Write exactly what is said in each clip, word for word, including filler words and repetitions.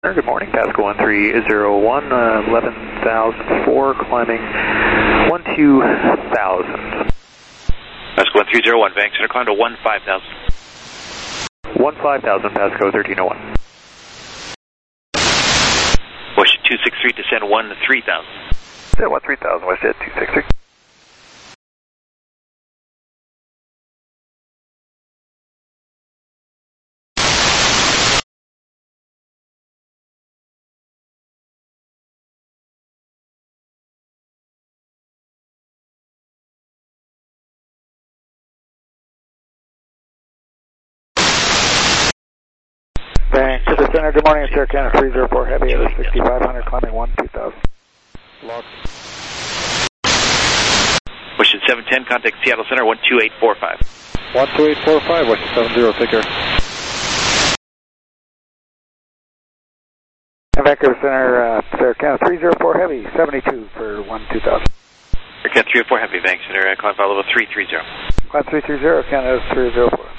Good morning, Pascal one three zero one, uh, eleven thousand four, climbing one two thousand. Pascal one three zero one, Bank Center, climb to one five thousand. one five thousand, Pascal thirteen oh one. West two six three, descend one three thousand. Descend one three thousand, West Jet two six three. Bank to the center, good morning, it's Air Canada three zero four Heavy, at sixty-five hundred, climbing one two thousand. Log. West seven ten, contact Seattle Center, one two eight four five. one two eight four five, West seven zero, take care. And Vancouver Center, uh, Air Canada three zero four Heavy, seventy-two for one two thousand. Air Canada three oh four Heavy, Bank Center, uh, climb file level three three zero. Climb three three zero, Canada three zero four.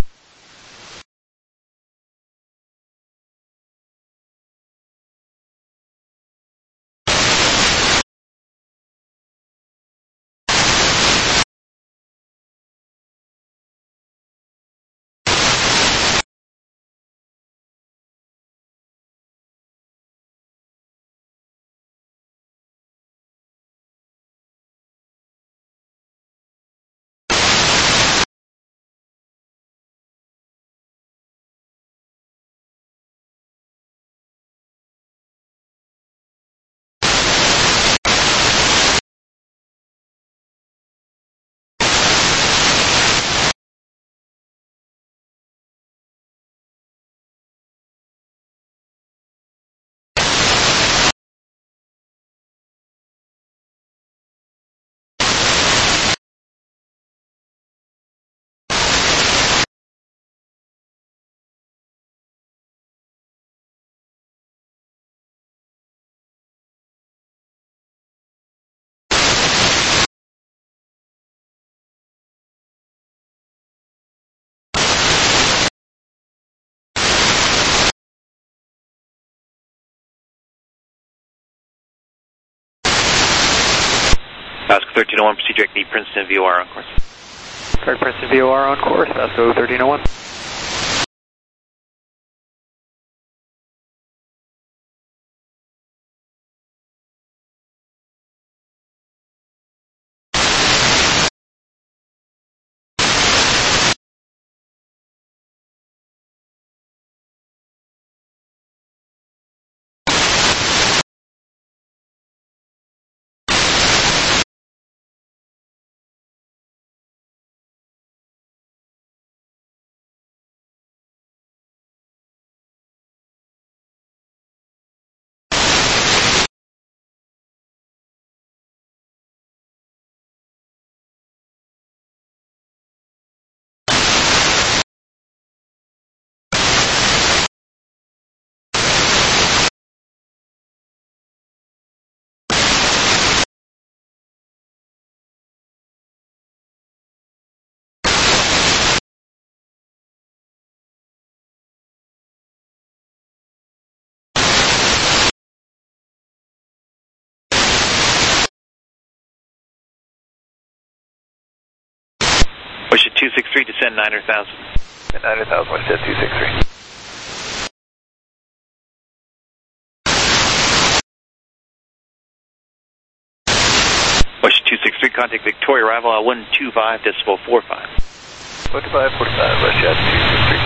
Pascal thirteen oh one, proceed direct to Princeton V O R on course. Correct, Princeton V O R on course, Pascal thirteen oh one. West two six three, descend nine thousand. nine thousand, West Jet two six three. West two six three, contact Victoria, arrival at one two five decimal four five. one two five forty-five, West Jet two six three.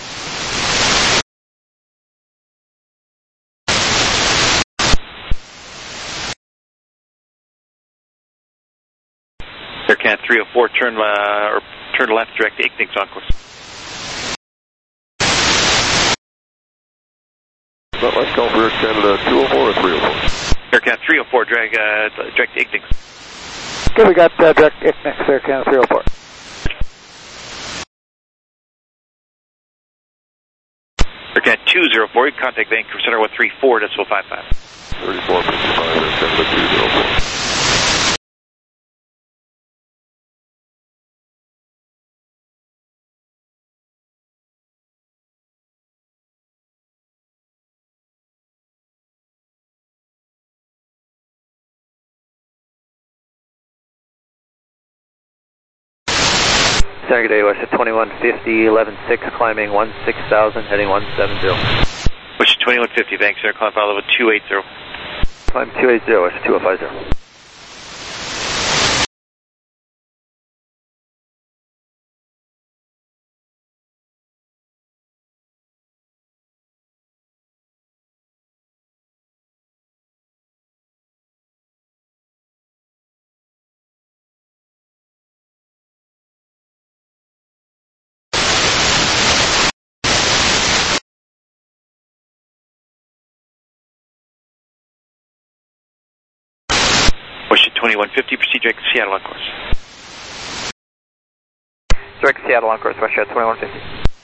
Air Canada three oh four, turn, uh, or turn left, direct to Ignix on course. But let's go for Air Canada two oh four or three oh four. Air Canada three oh four, drag, uh, direct to Ignix. Okay, we got uh, direct Ignix, Air Canada three oh four. Air Canada two oh four, contact Vancouver Center one three four decimal five five. thirty-four fifty-five, Air Canada two oh four. Center, good day, west at twenty-one fifty, eleven six, climbing one six thousand, heading one seven zero. West twenty-one fifty, thanks, sir. Climb file level two eight zero. Climb two eight zero, west two oh five zero. West twenty-one fifty, proceed direct to Seattle on course. Direct to Seattle on course, west twenty-one fifty.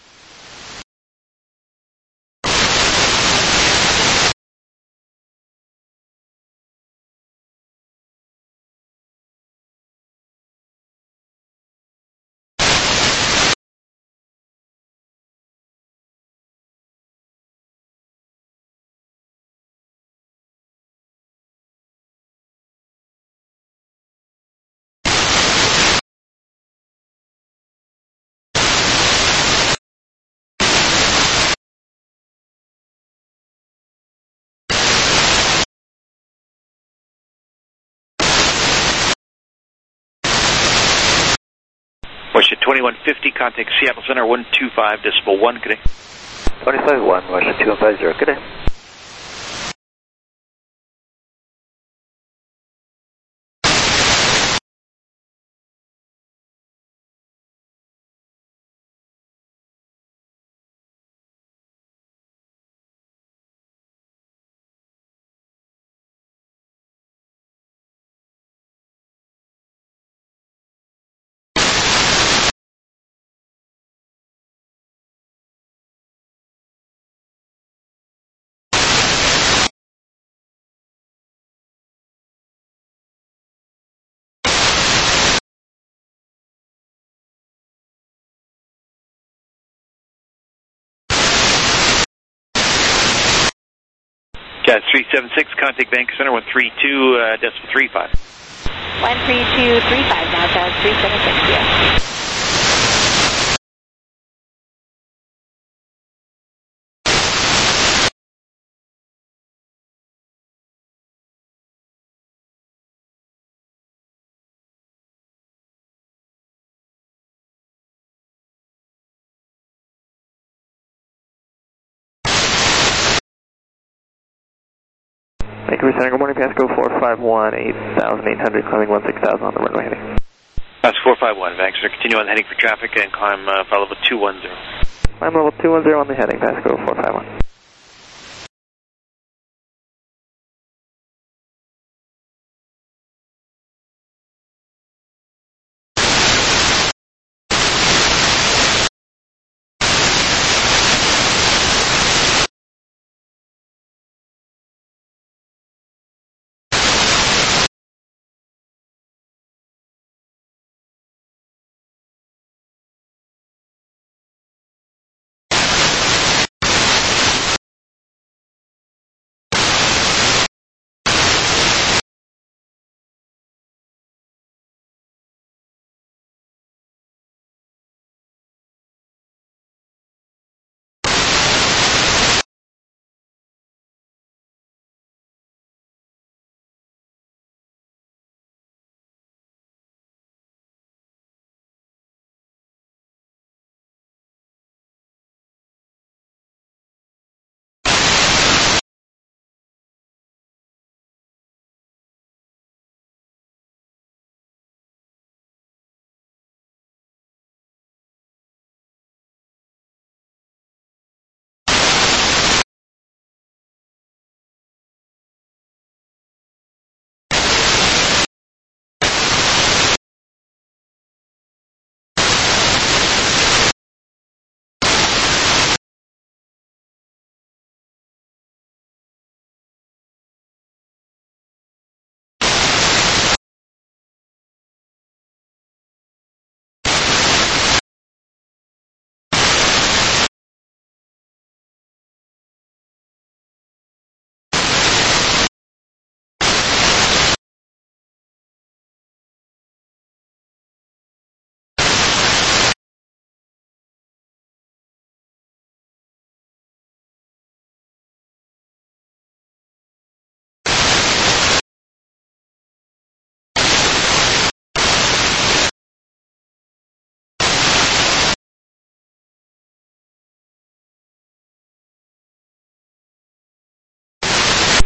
West twenty-one fifty, contact Seattle Center, one two five decimal one, good day. twenty-five one, west two one five zero, good day. Cat three seven six, contact Vancouver Center, one three two uh, decimal three five. one three two three five, now Cat three seven six, yes. Vancouver Center, good morning, Pasco four five one, eight thousand eight hundred, climbing one six thousand on the runway heading. That's four five one, Vancouver. Continue on heading for traffic and climb uh, file level two one zero. Climb level two one zero on the heading, Pasco four five one.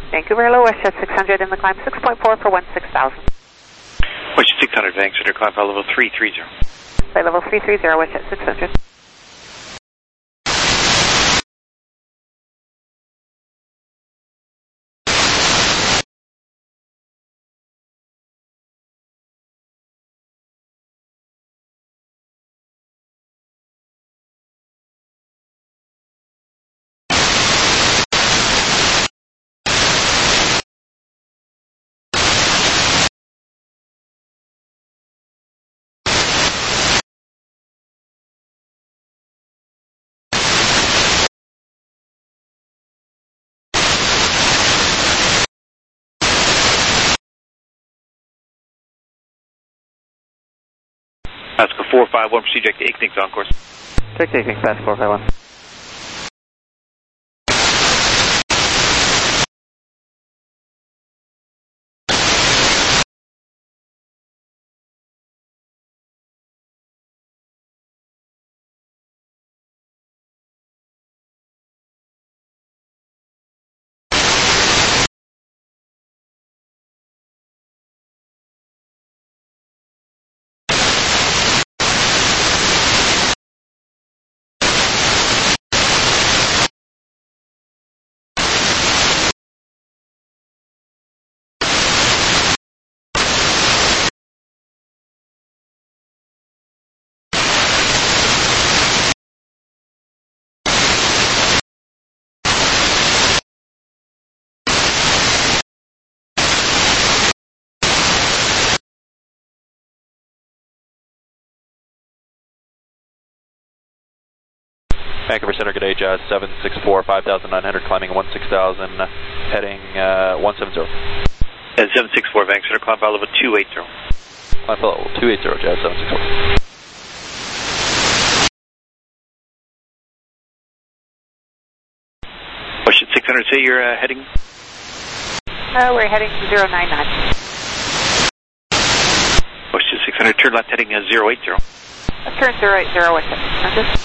Vancouver, hello, WestJet six hundred in the climb, six point four for one six thousand. WestJet six hundred, Vancouver, climb flight level three three zero. Flight level three three zero, WestJet six hundred. Pascal four five one, proceed direct to Ignix on course. Direct to Ignix, Pascal four five one. Vancouver Center, good day, Jazz seven six four, five thousand nine hundred, climbing one six thousand, heading uh, one seven zero. Uh, seven six four, Vancouver Center, climb flight level two eight zero. Climb flight level two eight zero, Jazz seven six four. WestJet six hundred, say you're uh, heading? Uh, we're heading zero nine nine. WestJet six hundred, turn left heading uh, zero eight zero. Turn zero eight zero, WestJet six hundred.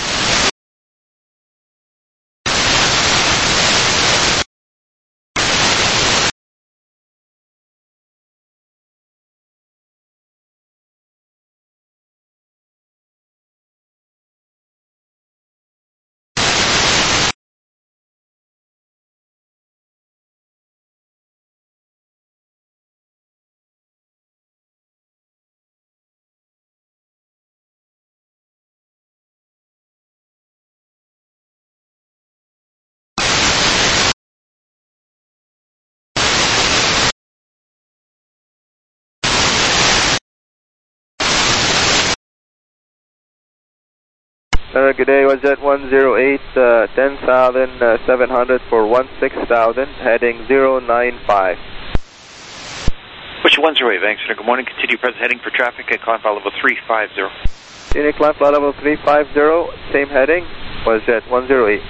Uh, good day, WestJet one zero eight, uh, ten thousand seven hundred for one six thousand, heading zero nine five. WestJet one zero eight, Vancouver, good morning, continue present heading for traffic at climb flight level three five zero. Continue climb flight level three five zero, same heading, WestJet one zero eight.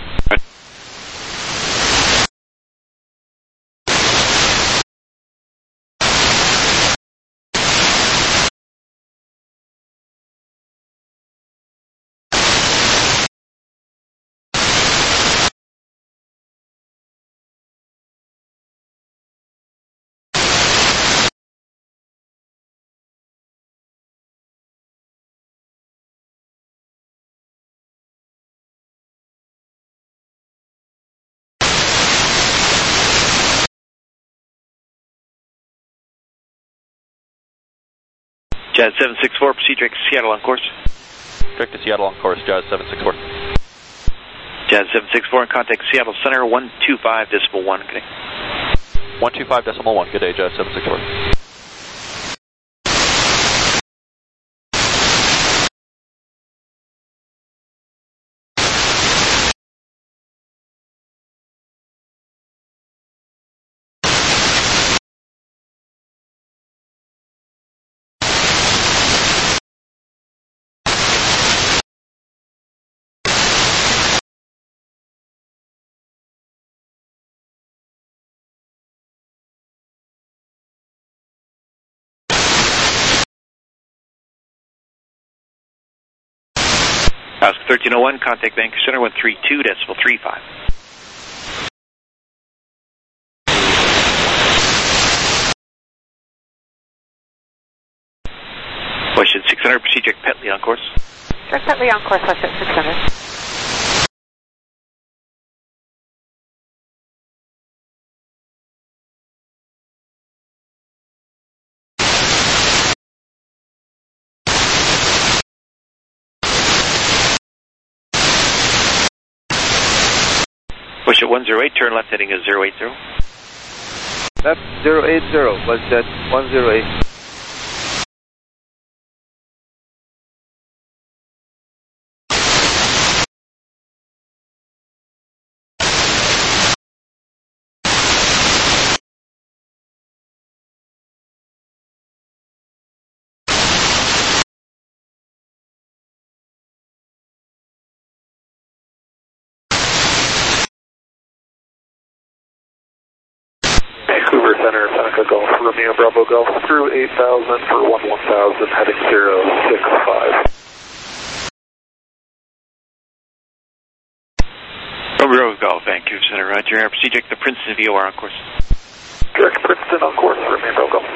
Jazz seven six four, proceed direct to Seattle on course. Direct to Seattle on course, Jazz seven six four. Jazz seven six four, and contact Seattle Center, one two five decimal one, good day. one two five decimal one, good day, Jazz seven six four. Ask thirteen oh one, contact Vancouver Center, one three two decimal three five. Petley on course. Direct Petley on course, WestJet six hundred. WestJet one zero eight, turn left heading is zero eight zero. Left zero eight zero, WestJet one zero eight. Vancouver Center, Seneca Golf, Romeo Bravo Golf, through eight thousand for one one thousand, heading zero six five. Romeo Golf, Vancouver Center, Roger. Proceed direct to Princeton V O R on course. Direct Princeton on course, Romeo Bravo Golf.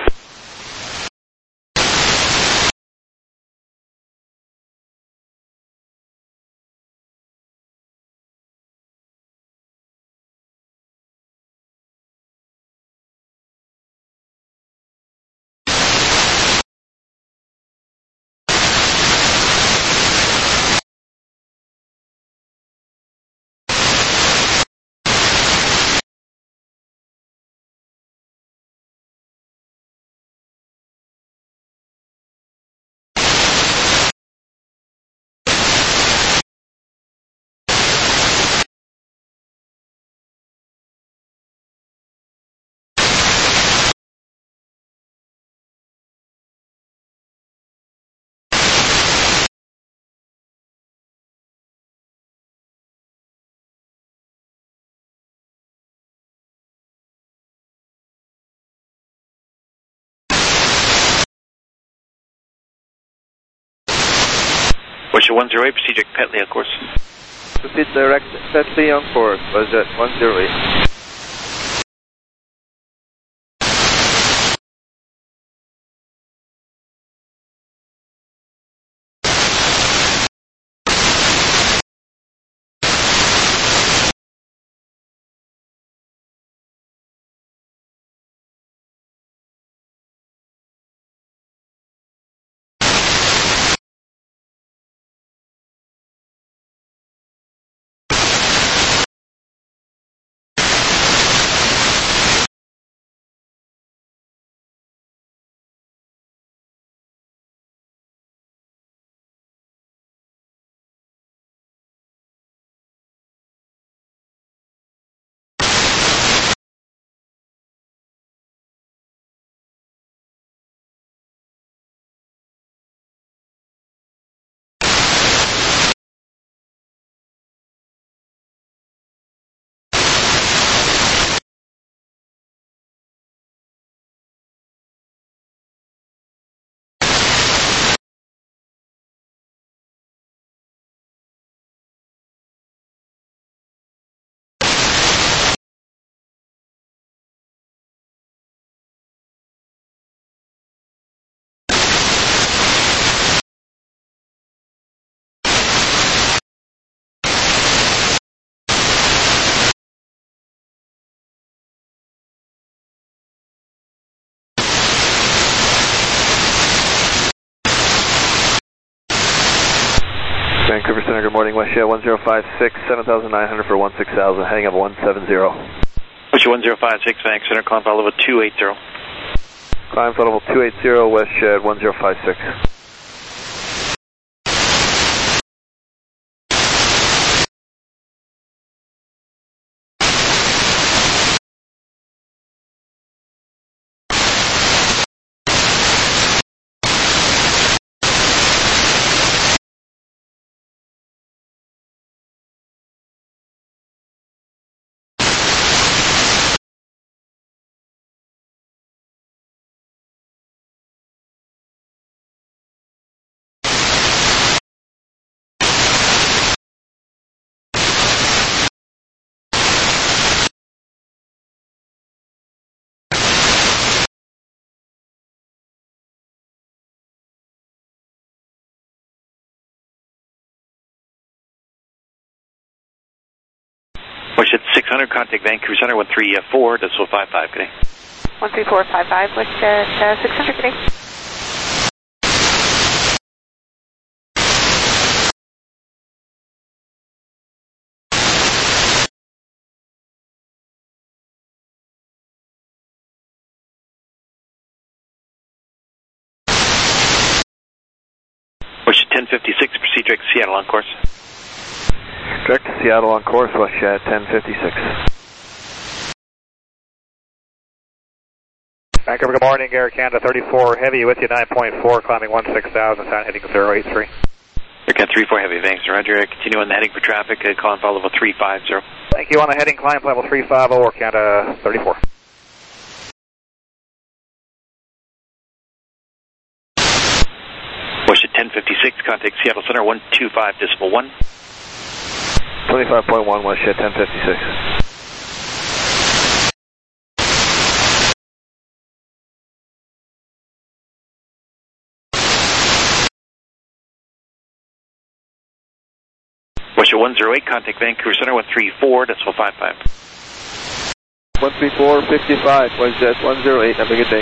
WestJet one zero eight, proceed direct Petley on course. Proceed direct Petley on course, WestJet one zero eight. Vancouver Center, good morning. WestJet one zero five six, seven thousand nine hundred for one six thousand, heading up one seven zero. WestJet one zero five six, Vancouver Center, climb flight level two eight zero. Climb flight level two eight zero, WestJet one zero five six. six hundred, contact Vancouver Center, one three four, decimal five five, good day. one three four five five, WestJet uh, six hundred, good day. WestJet ten fifty-six, proceed direct to Seattle on course. Direct to Seattle on course, WestJet ten fifty-six. Vancouver, good morning, Air Canada thirty-four Heavy with you, nine point four, climbing one six thousand, sound heading zero eight three. Air Canada three four Heavy, thanks, Roger. Continue on the heading for traffic, uh, call and follow level three five zero. Thank you, on the heading, climb level three five zero, Air Canada thirty-four. WestJet ten fifty-six, contact Seattle Center, one two five, decimal one. twenty-five point one, WestJet ten fifty-six. WestJet one zero eight, contact Vancouver Center, one three four, decimal five five. one three four fifty-five, WestJet one zero eight, have a good day.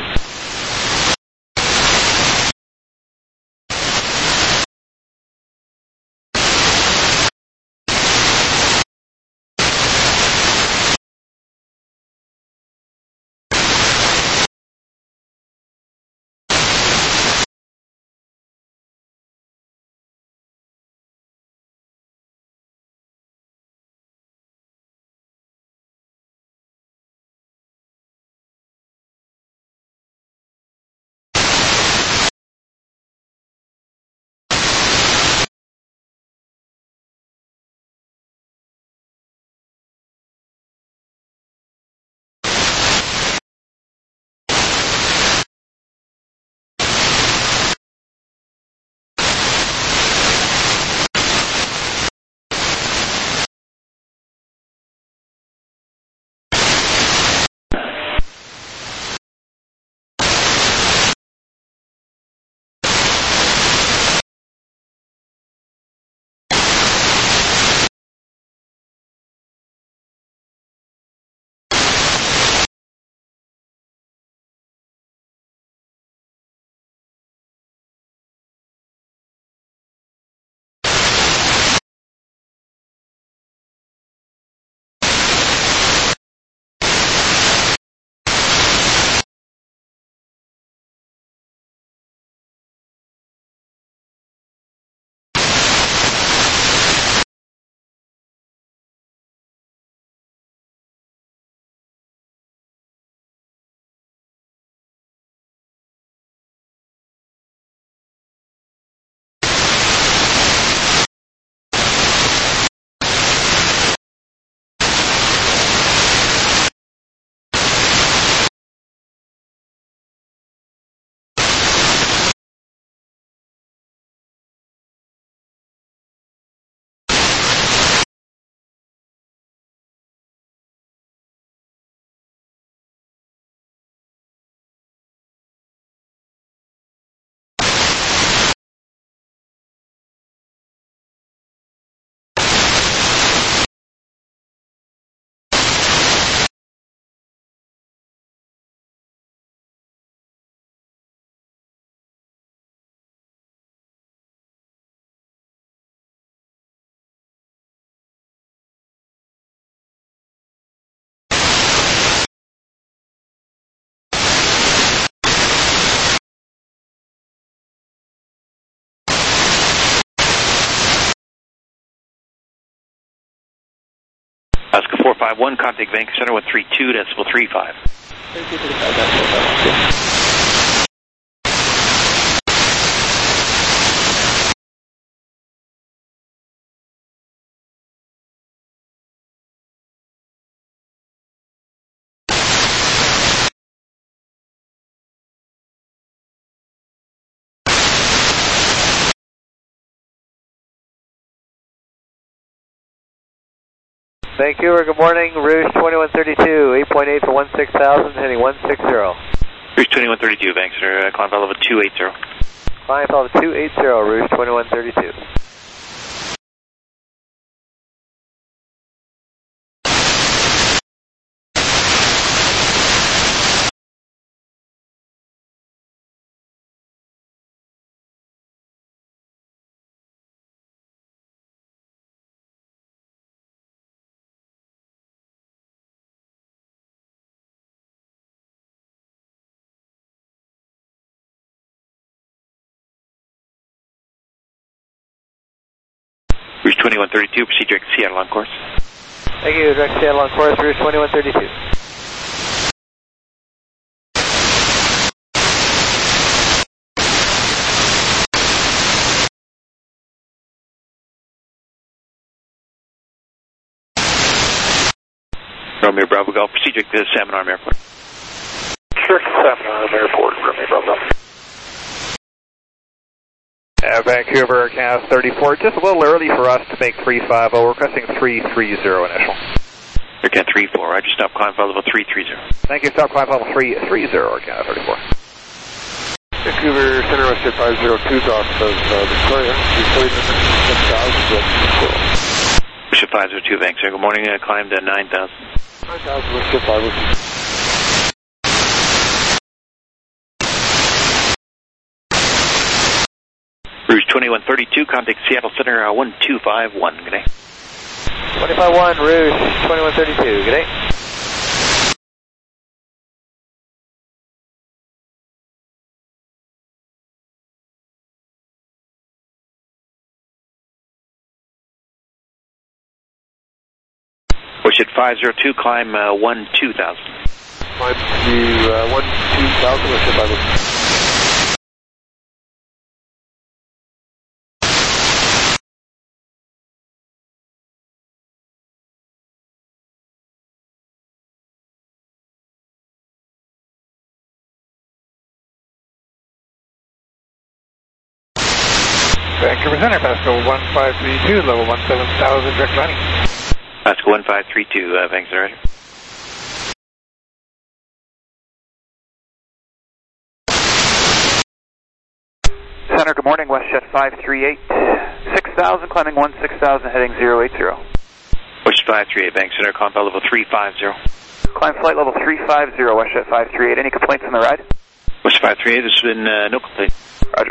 Oscar four five one, contact Vancouver Center, one three two, decimal three five. Vancouver, good morning, Rouge twenty-one thirty-two, eight point eight for one six thousand, heading one six zero. Rouge twenty-one thirty-two, Vancouver, uh, climb level two eight zero. Climb level two eight zero, Rouge twenty-one thirty-two. twenty-one thirty-two, proceed direct to Seattle on course. Thank you, direct Seattle on course, Rouge twenty-one thirty-two. Romeo Bravo Golf, proceed direct to Salmon Arm Airport. Direct to Salmon Arm Airport, Romeo Bravo. Uh, Vancouver, Canada thirty-four, just a little early for us to make three five zero, requesting three three zero initial. Air Canada three four, Roger, stop climb flight level three three zero. Thank you, stop climb level three three zero, Air Canada thirty-four. Vancouver Center West Jet five zero two, off of uh, Victoria, reporting the six thousand. Bishop five zero two, Vancouver, good morning, uh, climbed to nine thousand. nine thousand, West Jet five zero two. Rouge twenty-one thirty-two, contact Seattle Center uh, one two five one, good day. twenty-five one, Rouge twenty-one thirty-two, good day. Wish at five zero two, climb uh, one two thousand. Climb to uh, one two thousand, West Jet five zero two. Vancouver Center, Pascal one five three two, level one seven thousand, direct landing. Pascal one five three two, uh, Vancouver, Roger. Center, good morning, WestJet five three eight, six thousand, climbing one six thousand, heading zero eight zero. Wish five three eight, Vancouver Center, climb flight level three five zero. Climb flight level three five zero, WestJet five three eight. Any complaints on the ride? Wish five three eight, there's been uh, no complaint. Roger.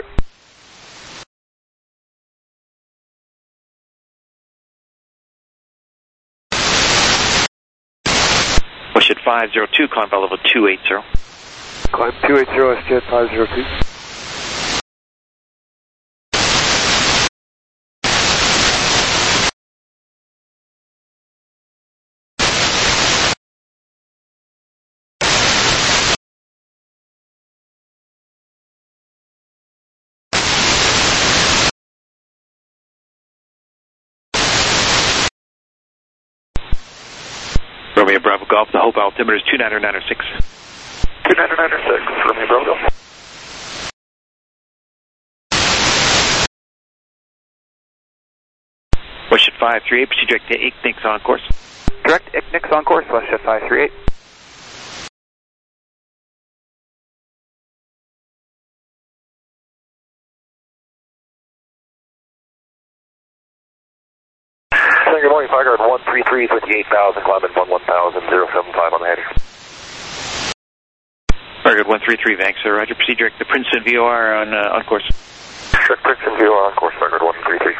Wish at five zero two, climb flight level two eight zero. Climb two eighty, West Jet five zero two. Romeo Bravo Golf, the Hope altimeter is two nine nine six. two nine nine six, Romeo Bravo. Wish at five three eight, proceed direct to Ignix on course. Direct Ignix on course, WestJet five three eight. Good morning, Fire Guard one three three, twenty-eight thousand, climbing one one thousand, zero seven five on the heading. Fire Guard one three three, Vancouver, Roger, proceed direct to Princeton V O R on, uh, on course. Direct Princeton V O R on course, Fire Guard one three three.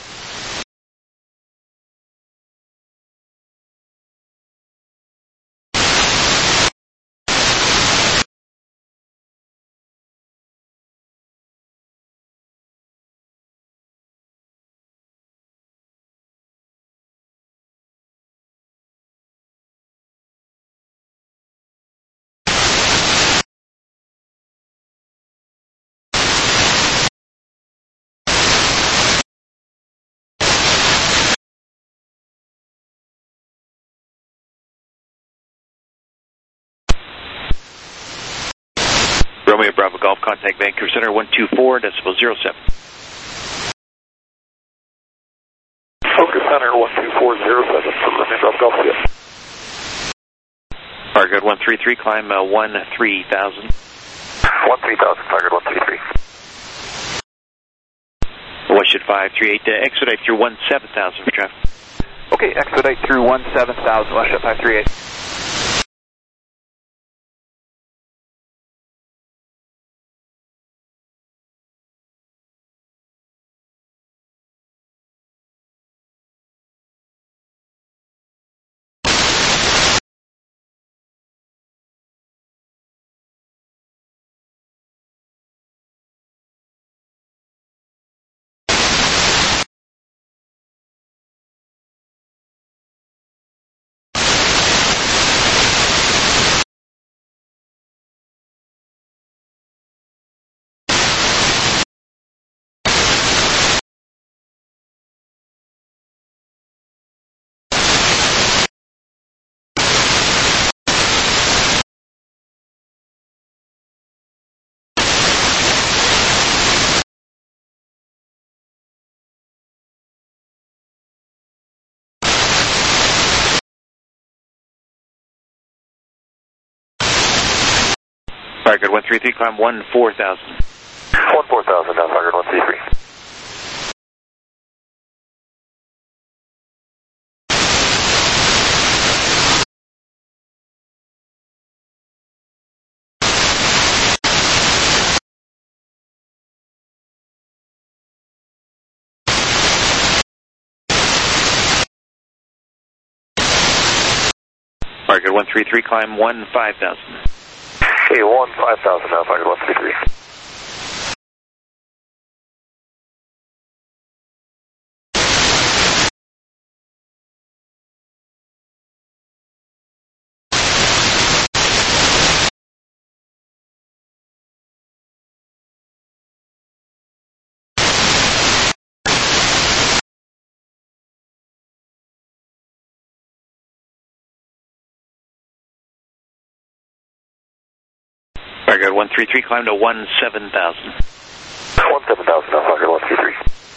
Romeo Bravo Golf, contact Vancouver Center one two four, decimal zero seven. Focus Center one two four zero seven for Romeo Bravo Golf, yes. Fire Guard one three three, climb uh, one three thousand. one three thousand, Fire Guard one three three. Wish at five three eight, uh, expedite through one seven thousand for traffic. Okay, expedite through one seven thousand, WestJet five three eight. Fire good one three three, climb one four thousand. one four thousand, now fire good one three three. Fire good one three three, climb one five thousand. Okay, one five thousand, now fire good one three three. Fire good one three three, climb to one seven thousand. one seven thousand, now fire good one three three.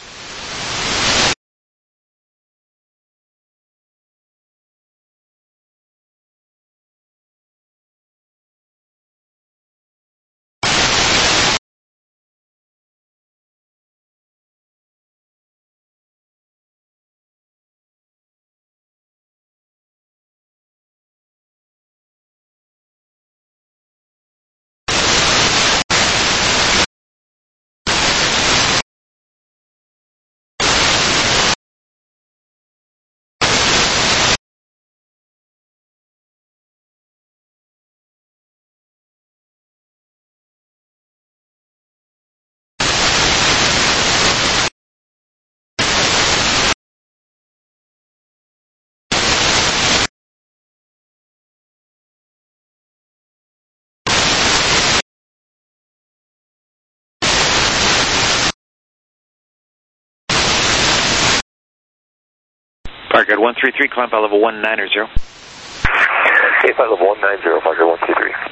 Fire good one three three, climb by level one nine zero. Okay, flight level one nine zero, fire good one three three.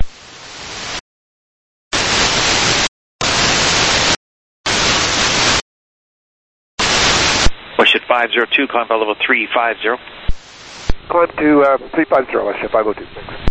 Westjet five zero two, climb by level three five zero. Climb to uh, three five zero, Westjet five oh two. Thanks.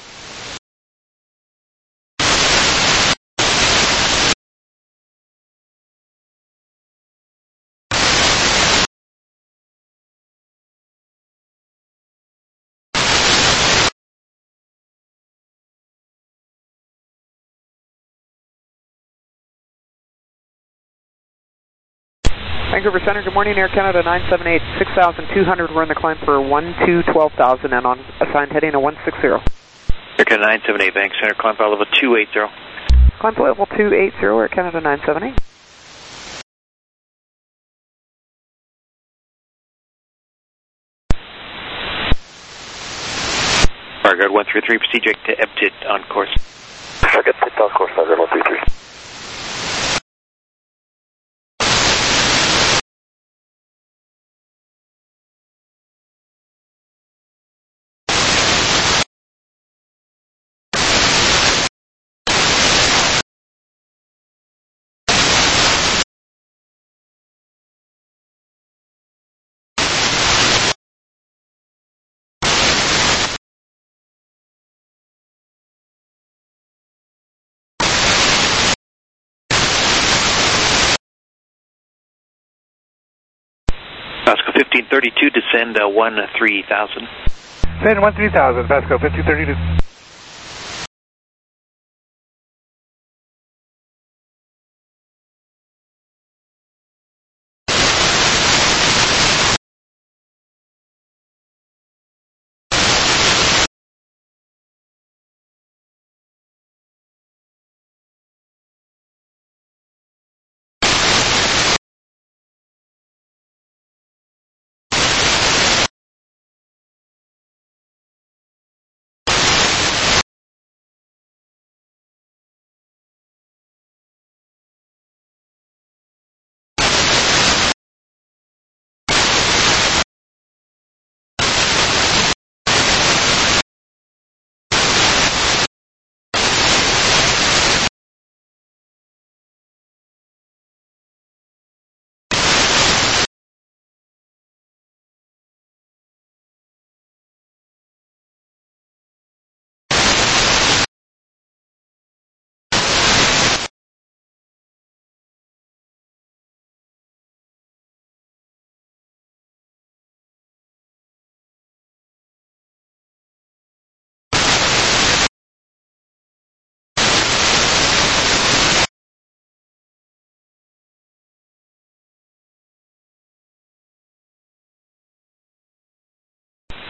Vancouver Center, good morning, Air Canada nine seven eight, six thousand two hundred, we're in the climb for one two twelve thousand and on assigned heading to one six zero. Air Canada nine seven eight, Bank Center, climb by level two eight zero. Climb to level two eight zero, Air Canada nine seven eight. Fire good one three three, proceed direct to Ebtit on course. Fire good, pit on course, fire good one three three. Pasco fifteen thirty-two, descend uh, one three thousand. Send one three thousand, Pasco fifteen thirty-two.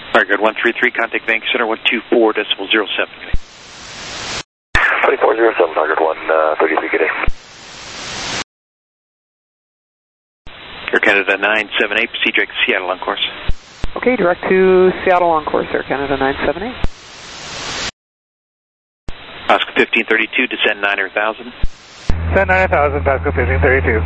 Very good. one three three, contact Vancouver Center, one two four decimal zero seven. twenty-four zero seven, target one thirty-three, good day. Air Canada nine seven eight, proceed direct to Seattle on course. Okay, direct to Seattle on course, Air Canada nine seven eight. Pasco fifteen thirty-two, descend nine hundred thousand. Descend nine hundred thousand, Pasco fifteen thirty-two.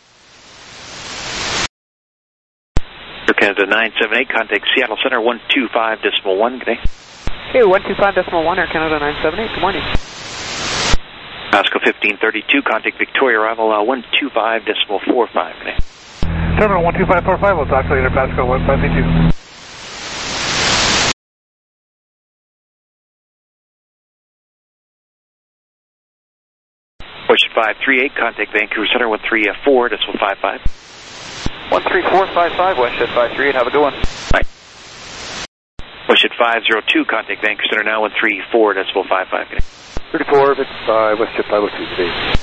Air Canada nine seven eight, contact Seattle Center, one two five decimal one, good day. Okay, one two five decimal one, Air Canada nine seven eight, good morning. Pasco fifteen thirty-two, contact Victoria, arrival uh, one two five decimal four five, good day. Terminal one two five four five, we'll talk to you later, Pasco one five two. Ocean five three eight, contact Vancouver Center, one three four decimal five five. one three four five five, WestJet five three eight, have a good one. Right. Ocean five zero two, contact Vancouver Center now, one three four decimal five five. thirty-four, fifty-five, WestJet five oh two, today.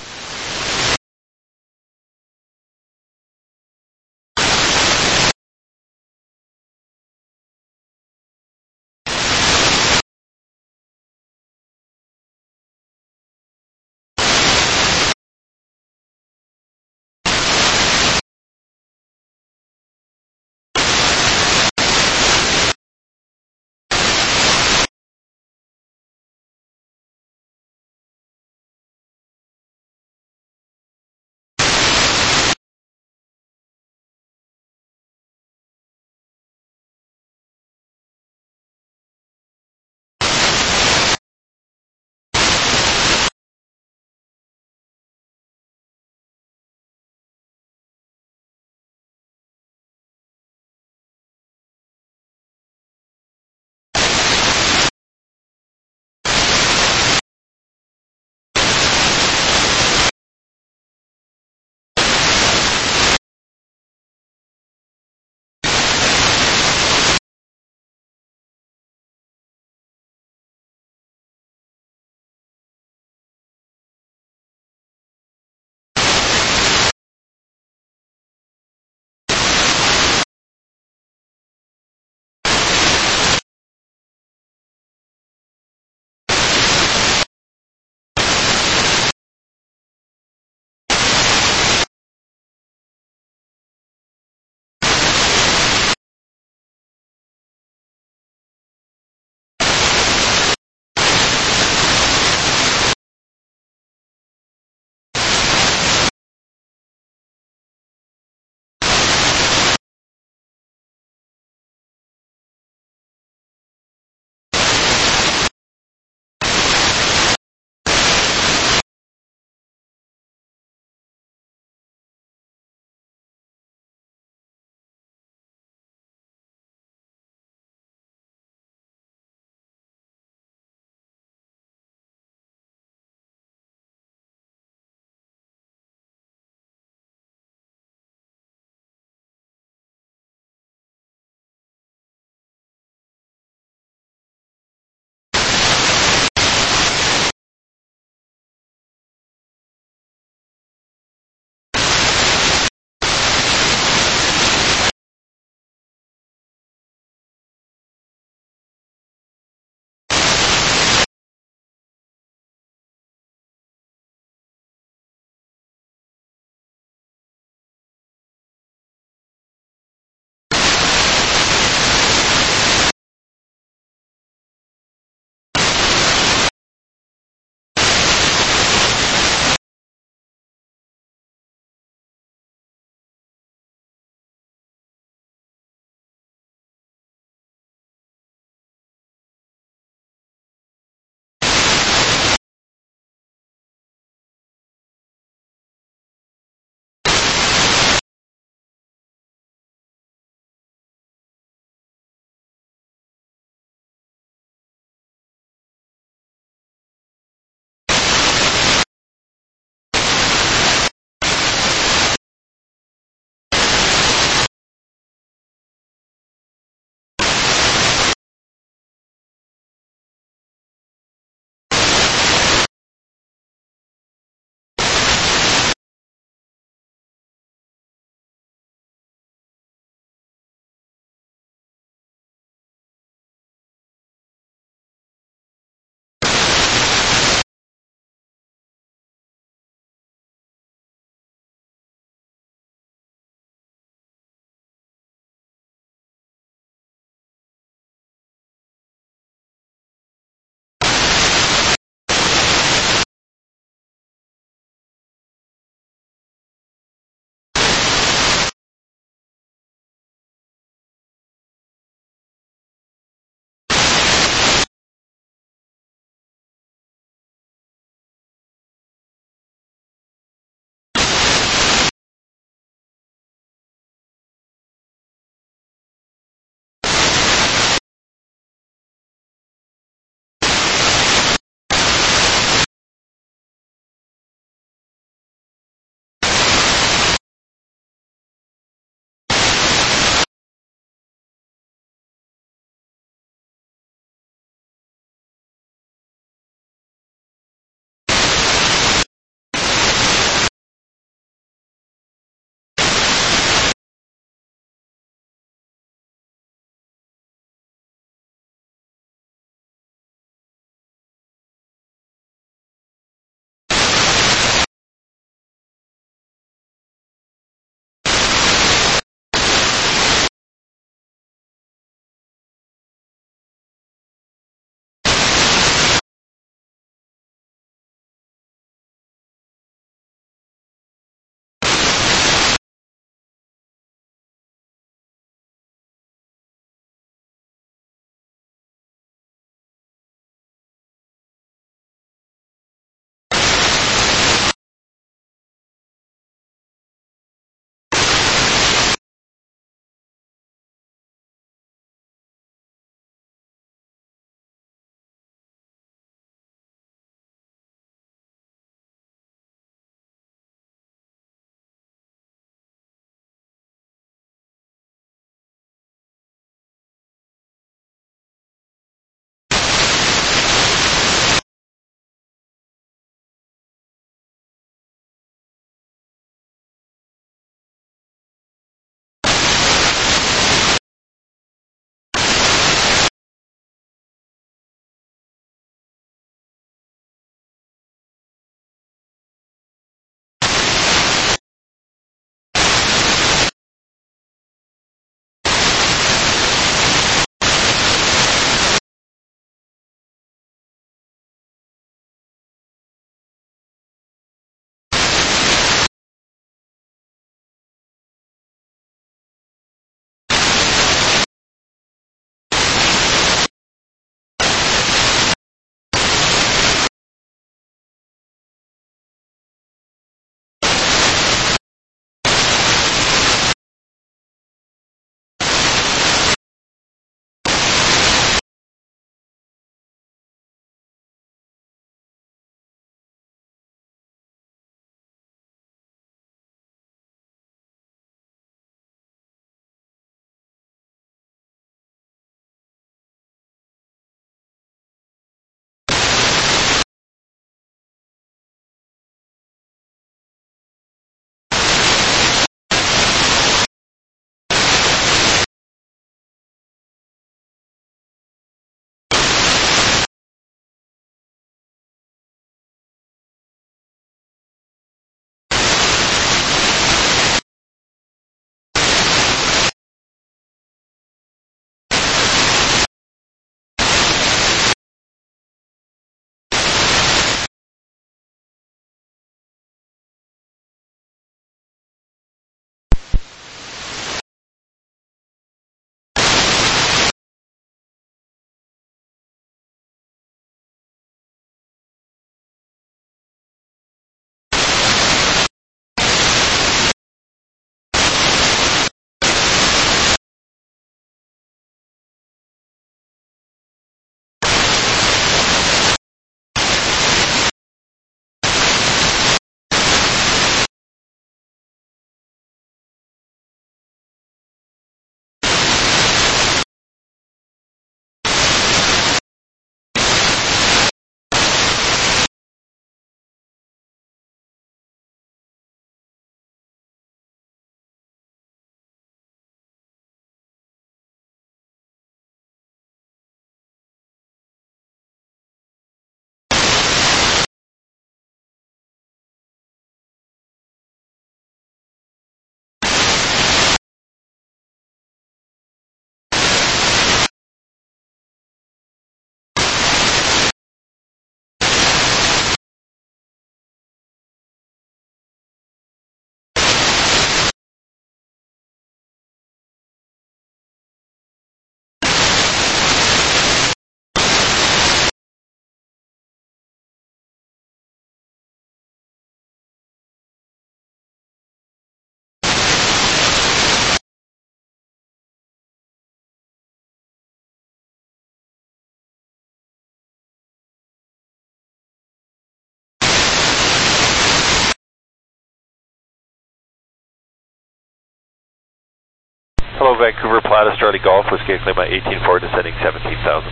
Hello, Vancouver, Platus, Charlie Golf, Whiskey Echo Lima, eighteen four, descending seventeen thousand.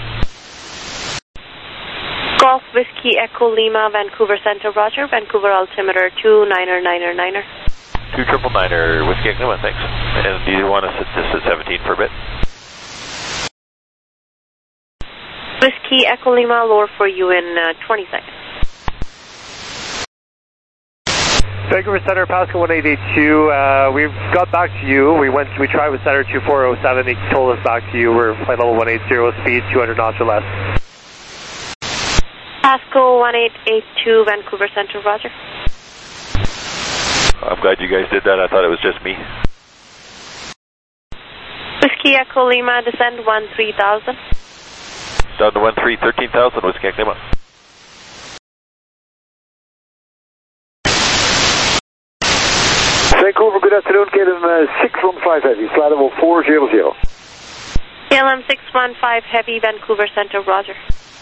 Golf Whiskey Echo Lima, Vancouver Center, Roger. Vancouver altimeter two niner niner niner. Two triple niner, Whiskey Echo Lima, thanks. And do you want us at this at seventeen for a bit? Whiskey Echo Lima, lower for you in uh, twenty seconds. Vancouver Center, Pascal one eight eight two. Uh, we got back to you. We went. We tried with Center two four zero seven. He told us back to you. We're flight level one eighty, speed two hundred knots or less. Pascal one eight eight two, Vancouver Center, Roger. I'm glad you guys did that. I thought it was just me. Whiskey Echo Lima, descend one three thousand. Down to one three, thirteen thousand, Whiskey Echo Lima. Vancouver, good afternoon, K L M uh, six one five Heavy, flight level four zero zero. K L M six one five Heavy, Vancouver Center, Roger.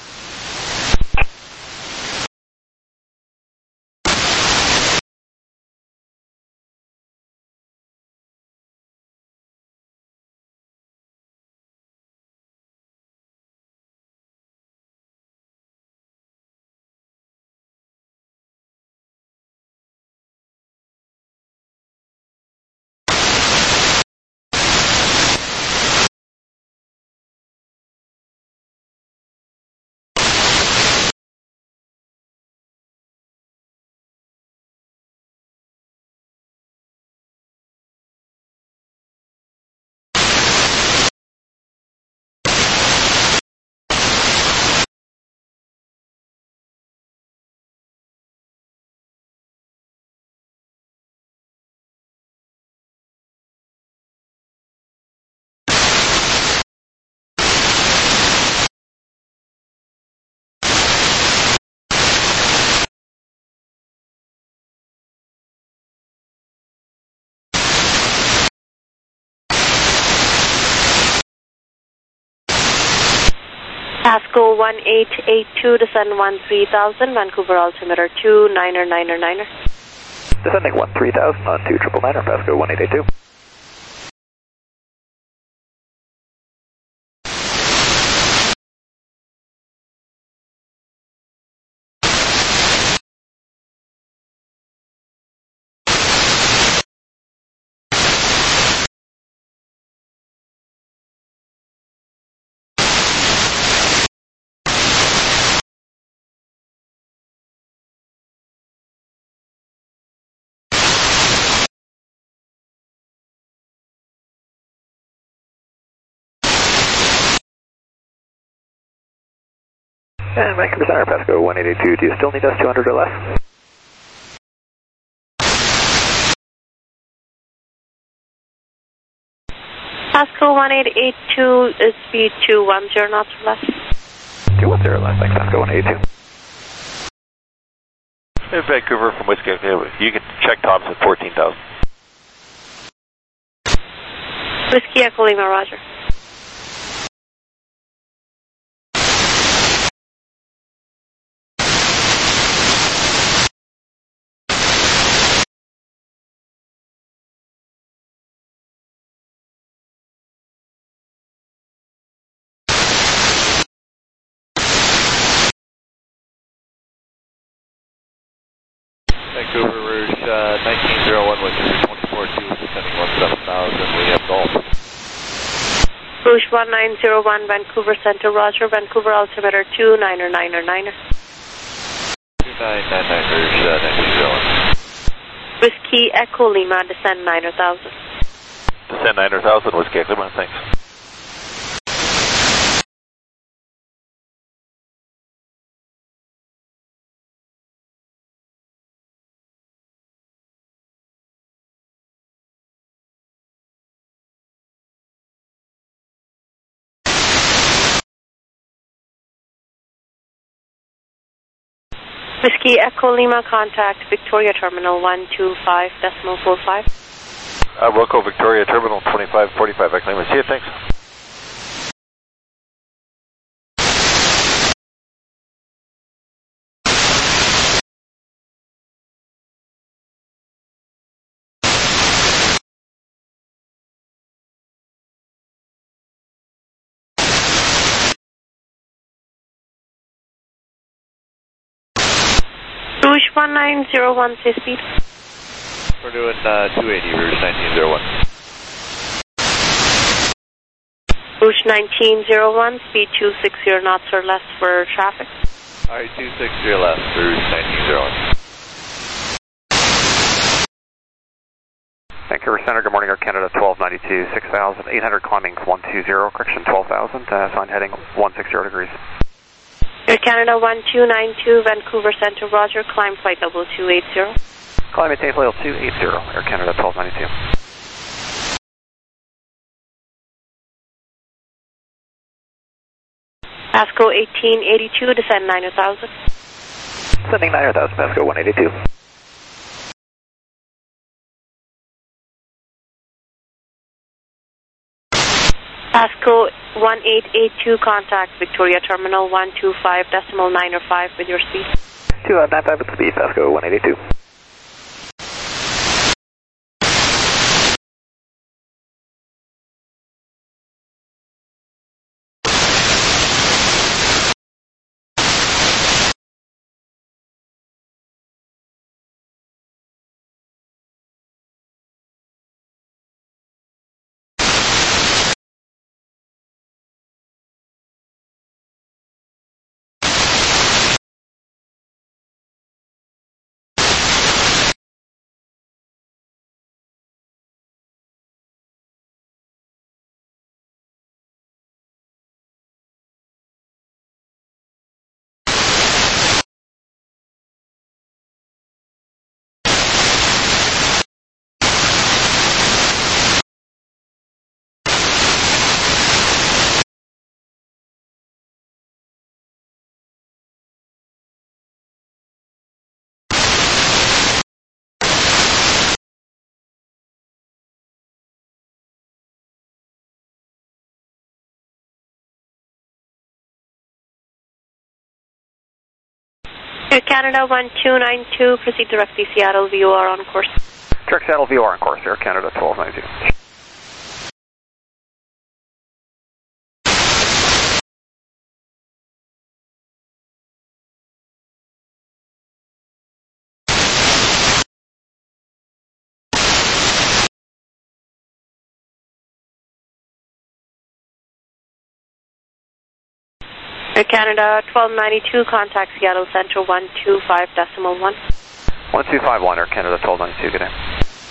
Pascal one eight eight two, descend one three thousand, Vancouver altimeter two niner niner niner. Descending one three thousand on two triple niner, Pascal one eight eight two. And Vancouver Center, Pascal one eight eight two, do you still need us two hundred or less? Pascal one eight eight two, is speed two one zero knots or less. two one zero less, thanks, Pascal one eight eight two. In Vancouver from Whiskey Echo Lima, you can check tops at fourteen thousand. Whiskey Echo Lima, Roger. Vancouver Rouge, uh, nineteen zero one, which is twenty-four two, descending one seven thousand, we have Golf. Rouge one nine zero one, Vancouver Center, Roger. Vancouver altimeter two niner niner niner. two nine nine nine, Rouge, uh, nineteen zero one. Whiskey Echo Lima, descend niner thousand. Descend niner thousand, Whiskey Echo Lima, thanks. Whiskey Echo Lima, contact Victoria Terminal one two five decimal four five. Uh, Wilco Victoria Terminal twenty-five forty-five, Echo Lima, see you, thanks. one nine zero one, say speed. We're doing uh, two eighty, Rouge nineteen zero one. Rouge nineteen zero one, speed two sixty knots or less for traffic. Alright, two sixty or less, Rouge nineteen zero one. Vancouver Center, good morning, Air Canada twelve ninety-two, six thousand eight hundred climbing one two zero, correction twelve thousand, uh, sign heading one sixty degrees. Air Canada one two nine two, Vancouver Center, Roger, climb flight level two eighty. Climb maintain flight level two eighty, Air Canada twelve ninety-two. Pasco eighteen eighty-two, descend nine thousand. Sending nine thousand, Pasco one eighty-two. Pasco one eight eight two, contact Victoria Terminal one two five decimal nine or five with your speed. two nine five with speed, Pasco one eighty-two. Air Canada one two nine two, proceed directly Seattle, V O R on course. Direct Seattle, V O R on course, Air Canada twelve ninety-two. Air Canada twelve ninety-two, contact Seattle Central one two five decimal one. one two five one, Air Canada twelve ninety-two, good day.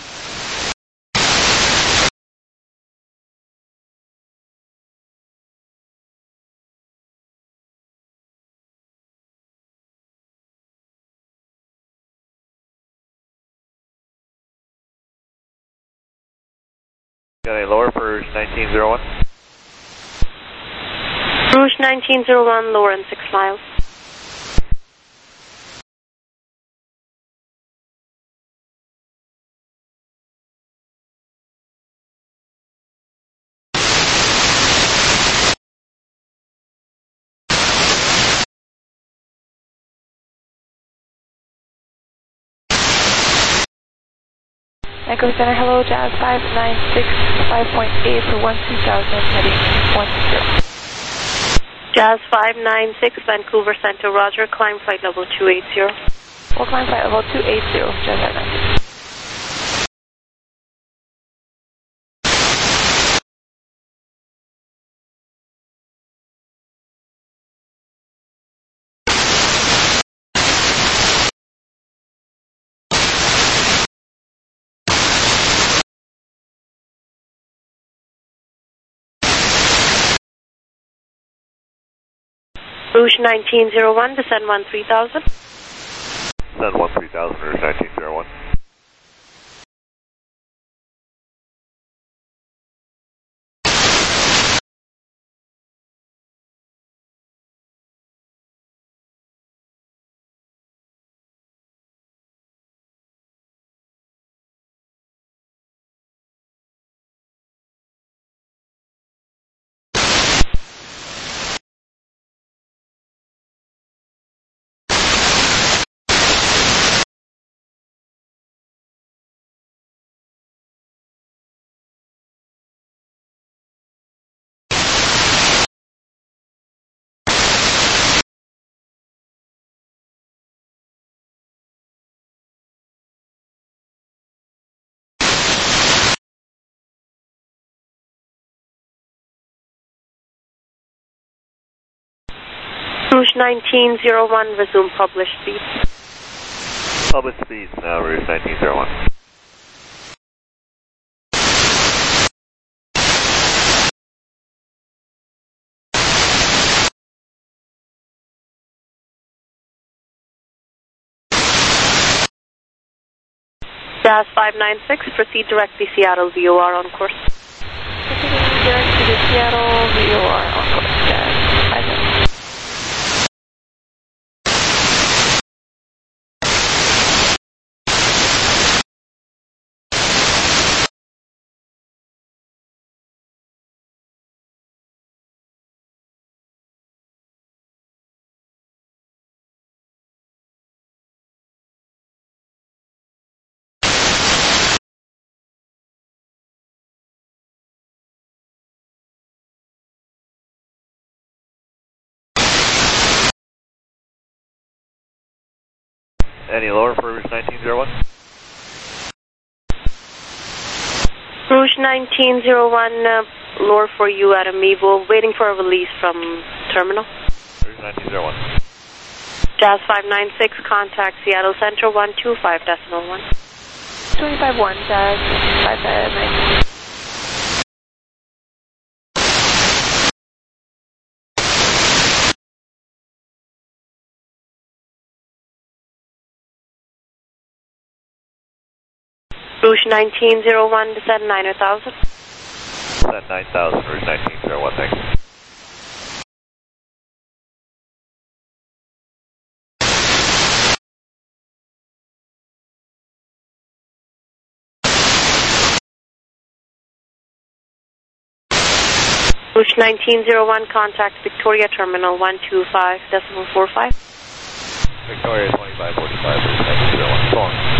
Got a lower for Rouge nineteen zero one. Rouge nineteen zero one, lower in six miles. Echo Center, hello, Jazz five nine six, five point eight for one two thousand, heading one zero. Jazz five nine six, Vancouver Center, Roger, climb flight level two eighty. We'll climb flight level two eighty, Jazz five nine six. Rouge nineteen zero one, descend one three thousand. Descend one three thousand, Rouge nineteen zero one. Rouge nineteen zero one, resume published speed. Published speeds now, Rouge nineteen zero one. Jazz five nine six, proceed directly Seattle V O R on course. Proceeding directly to Seattle V O R on course, Jazz five nine six. Any lower for Rouge nineteen zero one? Rouge nineteen zero one, uh, lower for you at Amiibo, waiting for a release from terminal. Rouge nineteen zero one. Jazz five nine six, contact Seattle Center one two five decimal one. twenty-five one, Jazz five nine six. Rouge nineteen zero one, descend nine thousand. Descend nine thousand, Rouge nineteen zero one, thanks. Rouge nineteen zero one, contact Victoria Terminal one two five decimal four five. Victoria twenty-five forty-five, Rouge nineteen zero one, phone.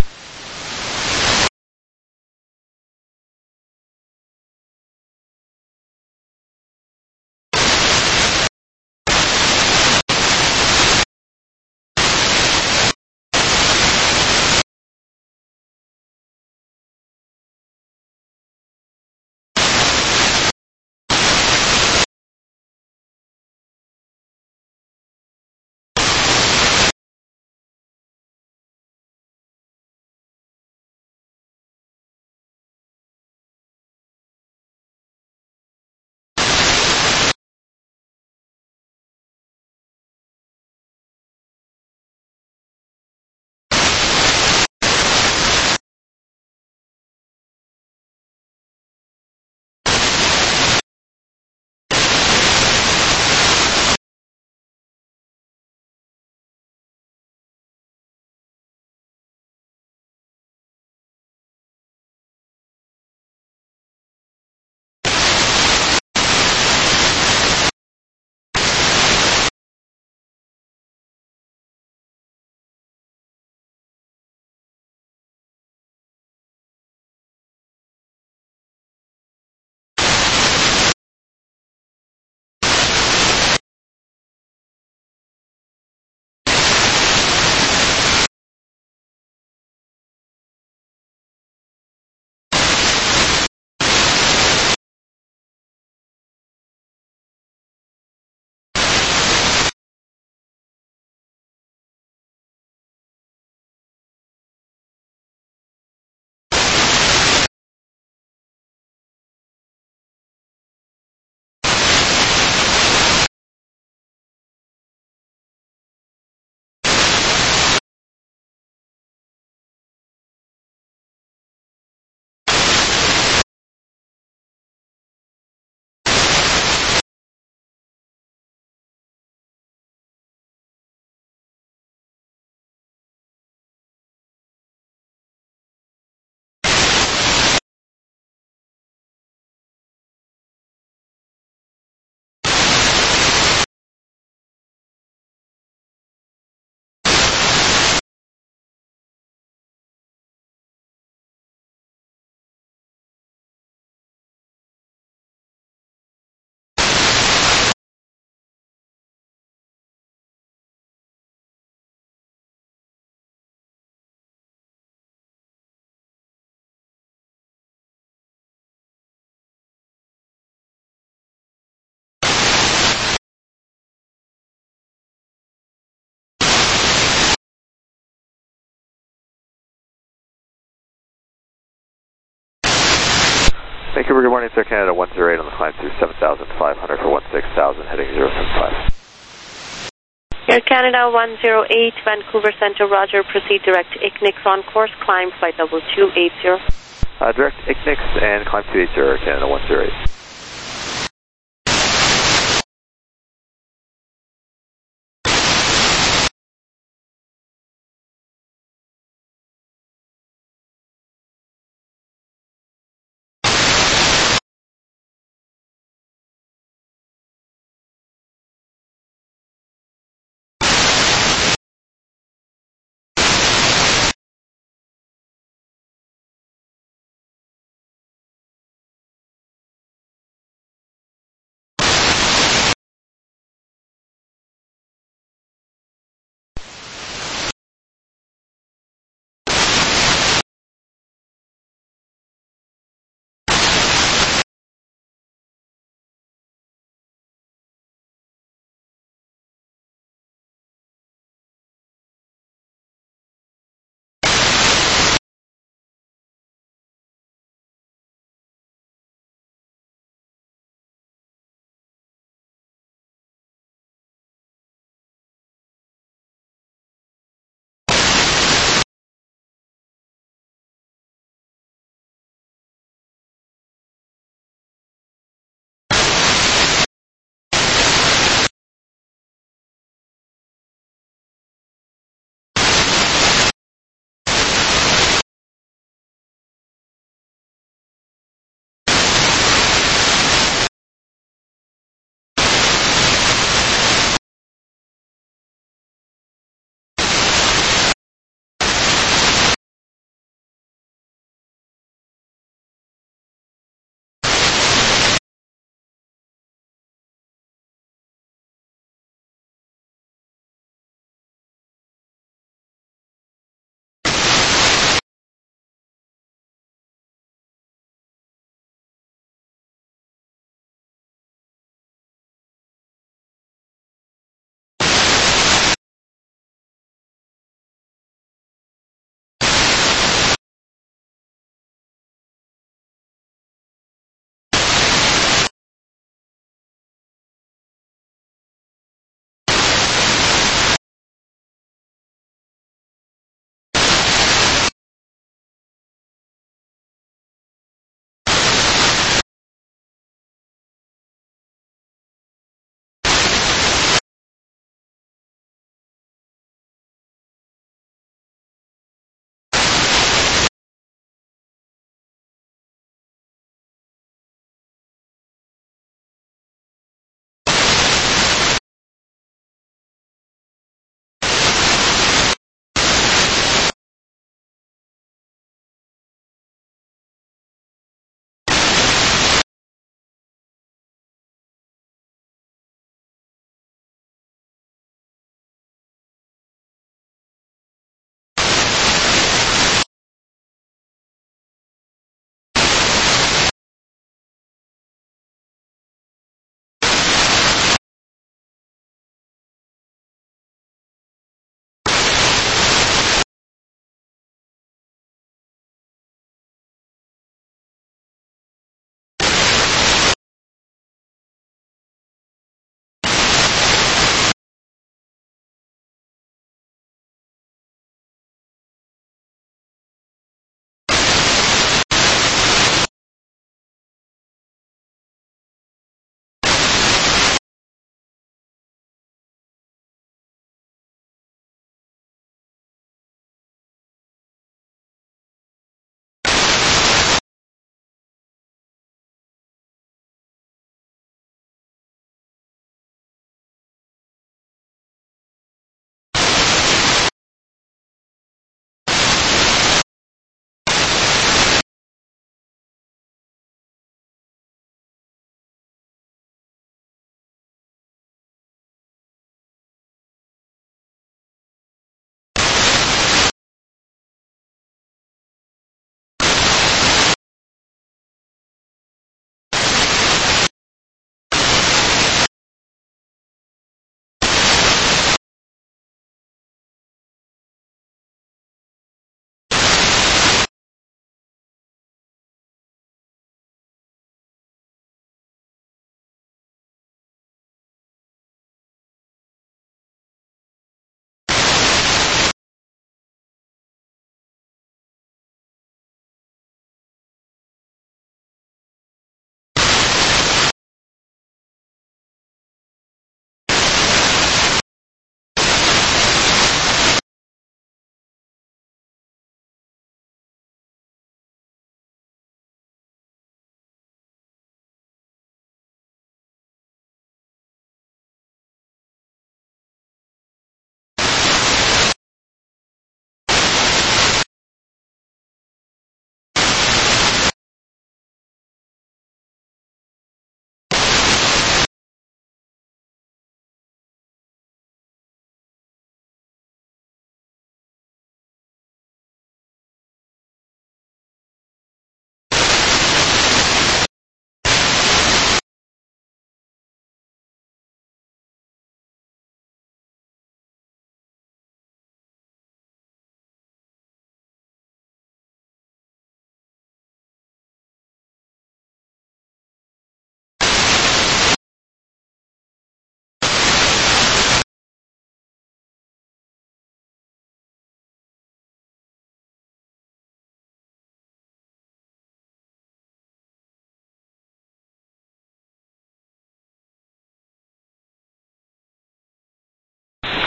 Vancouver, good morning, Air Canada one zero eight on the climb through seven thousand five hundred for one six thousand, heading zero seven five. Air Canada one zero eight, Vancouver Center, roger, proceed direct I C N I C on course, climb flight level two eight zero. Uh, direct I C N I C and climb two eight zero, Air Canada one zero eight.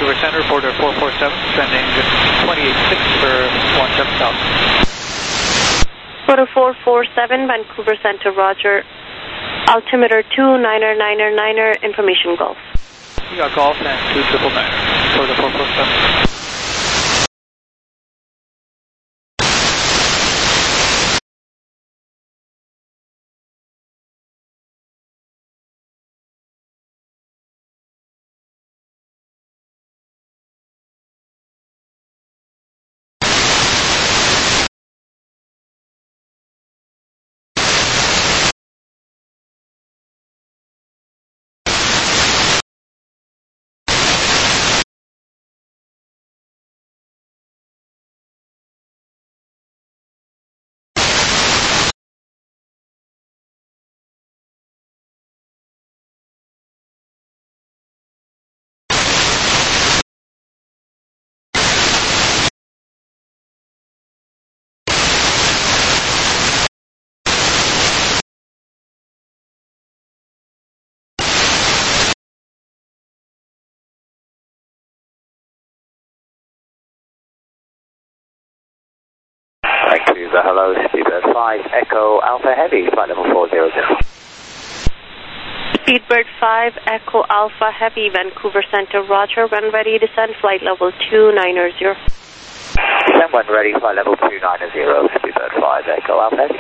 Vancouver Center, Porter four four seven, sending twenty-eight six for one seven thousand. Porter four four seven, Vancouver Center, Roger. Altimeter two niner niner niner, information Golf. You got Golf and two triple niner, Porter four four seven. Vancouver, hello, Speedbird five, Echo Alpha Heavy, flight level four zero zero. Speedbird five, Echo Alpha Heavy, Vancouver Center, Roger. When ready, descend flight level two niner zero. Descend when ready, flight level two niner zero, Speedbird five, Echo Alpha Heavy.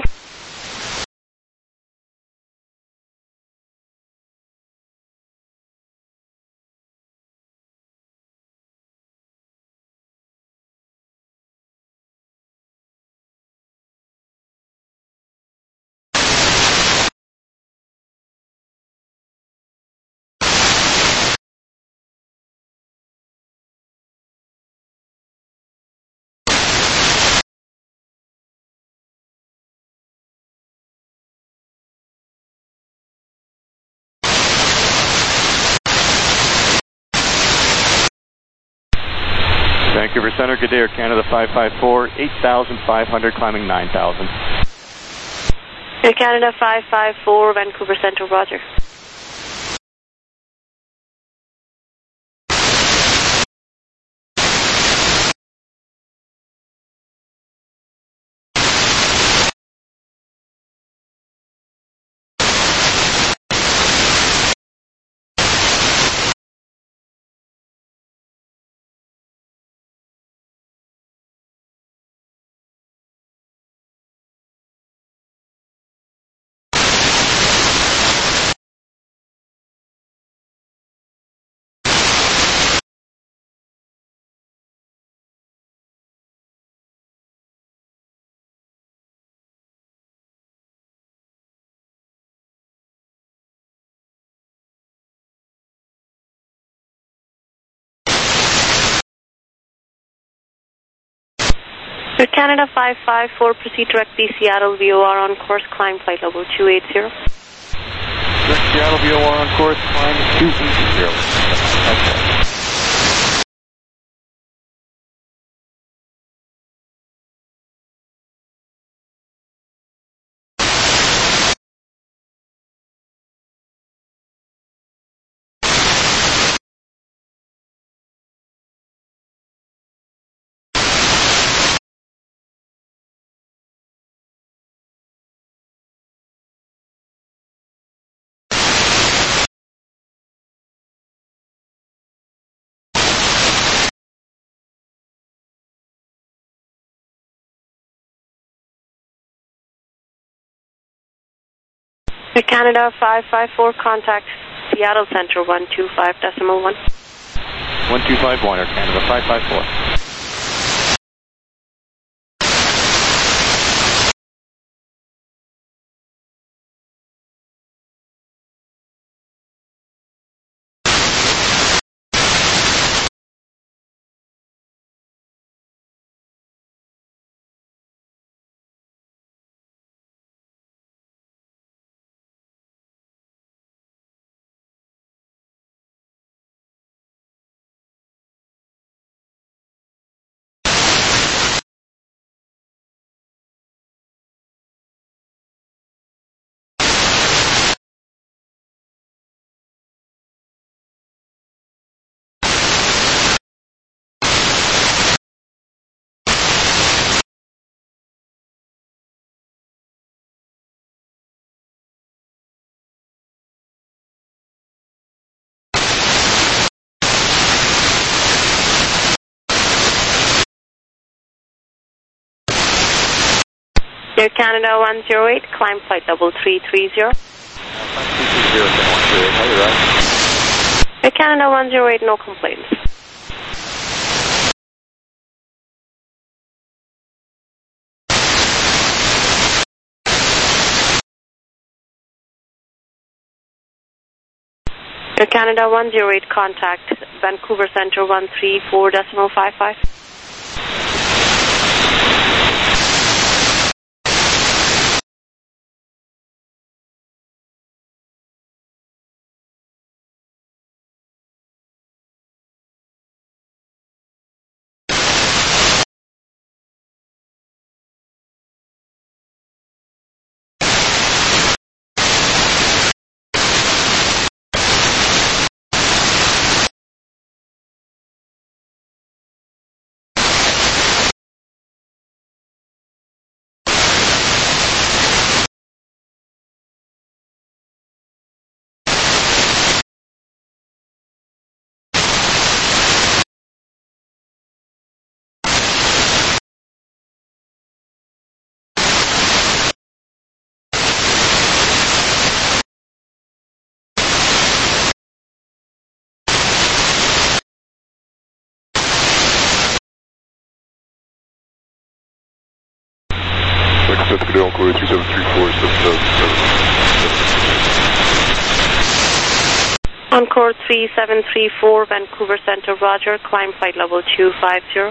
Vancouver Center, good day, Air Canada five five four, eight thousand five hundred, climbing nine thousand. Air Canada five five four, Vancouver Center, Roger. Air Canada five five four, proceed directly Seattle V O R on course, climb flight level two eighty. Seattle V O R on course, climb two eighty. Okay. Air Canada five five four, contact Seattle Center one two five decimal one. one two five one, Air Canada five five four. Air Canada one zero eight, climb flight level three three zero. Air Canada one zero eight, no complaints. Air Canada one zero eight, contact Vancouver Center one three four decimal five five. Encore two seven three four, seven thousand seven. Encore three seven three four, Vancouver Center, roger, climb flight level two five zero.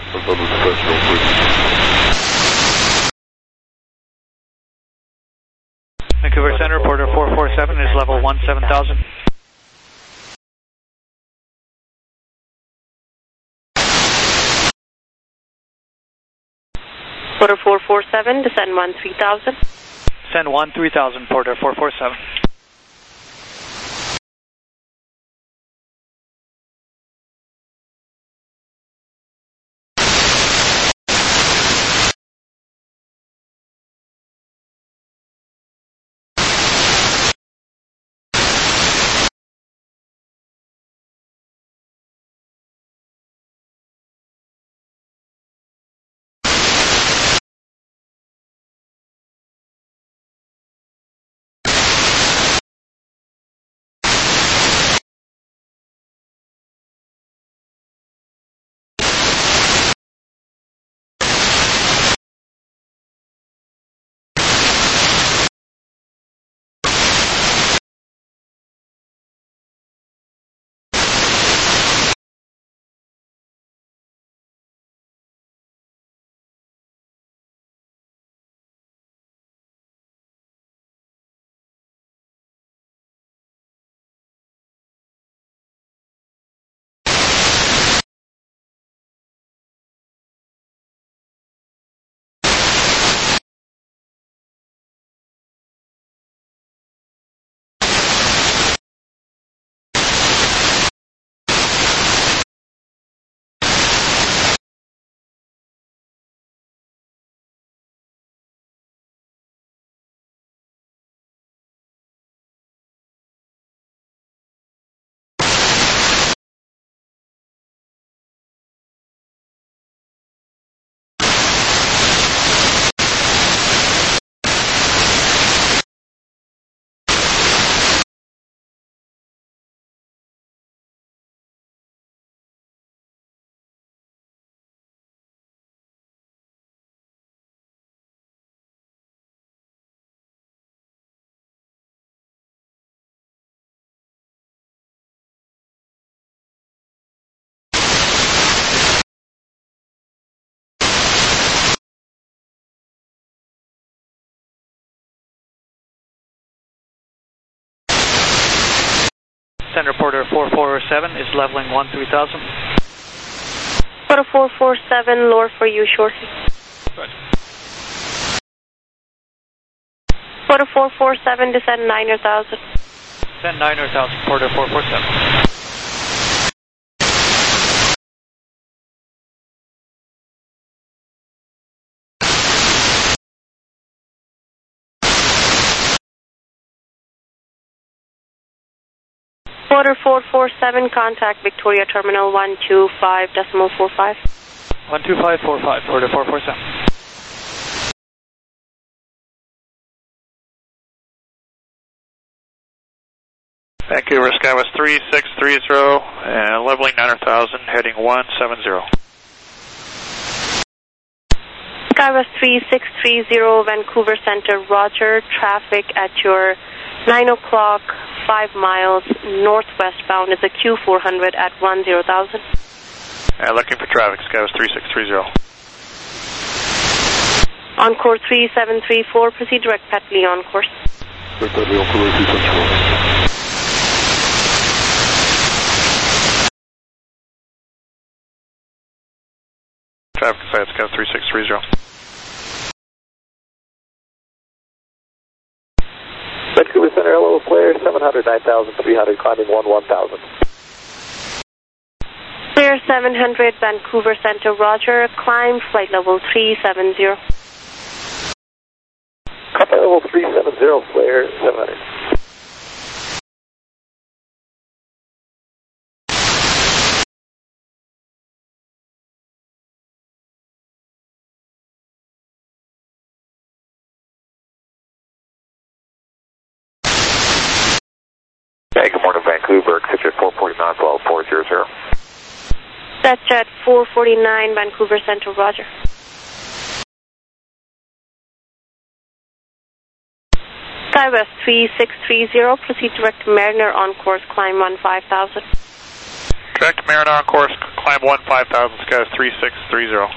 Vancouver Center, Porter four four seven is level one seven thousand. Porter four four seven, descend one three thousand. Send one three thousand, Porter four four seven. Center Porter four four seven is leveling one three thousand. Porter four four seven, lower for you shortly. Right. Porter four four seven, descend niner thousand. Send niner thousand, Porter four four seven. Porter four four seven, contact Victoria Terminal one two five decimal four five. one two five four five, Porter four four seven. Vancouver Skywest three six three zero, uh, leveling nine hundred thousand, heading one seven zero. Skywest three six three zero, Vancouver Center, roger. Traffic at your nine o'clock, five miles northwest bound is a Q four hundred at one zero thousand. Uh, looking for traffic, Skywest three six three zero. Encore three seven three four, proceed direct Petley on course. Direct Petley on course, three seven three four. Traffic side, Skywest three six three zero. Vancouver Center, hello, Claire, seven hundred, nine thousand three hundred, climbing one one thousand. Clear seven hundred, Vancouver Center, roger. Climb flight level three seven zero. Flight level three seven zero, Claire, seven hundred. Hey, good morning, Vancouver. Exit four forty-nine, follow four zero zero. That's at four forty-nine, Vancouver Center, roger. Skywest three six three zero, proceed direct Mariner on course, climb one five thousand. Direct Mariner on course, climb one five thousand, Skywest three six three zero.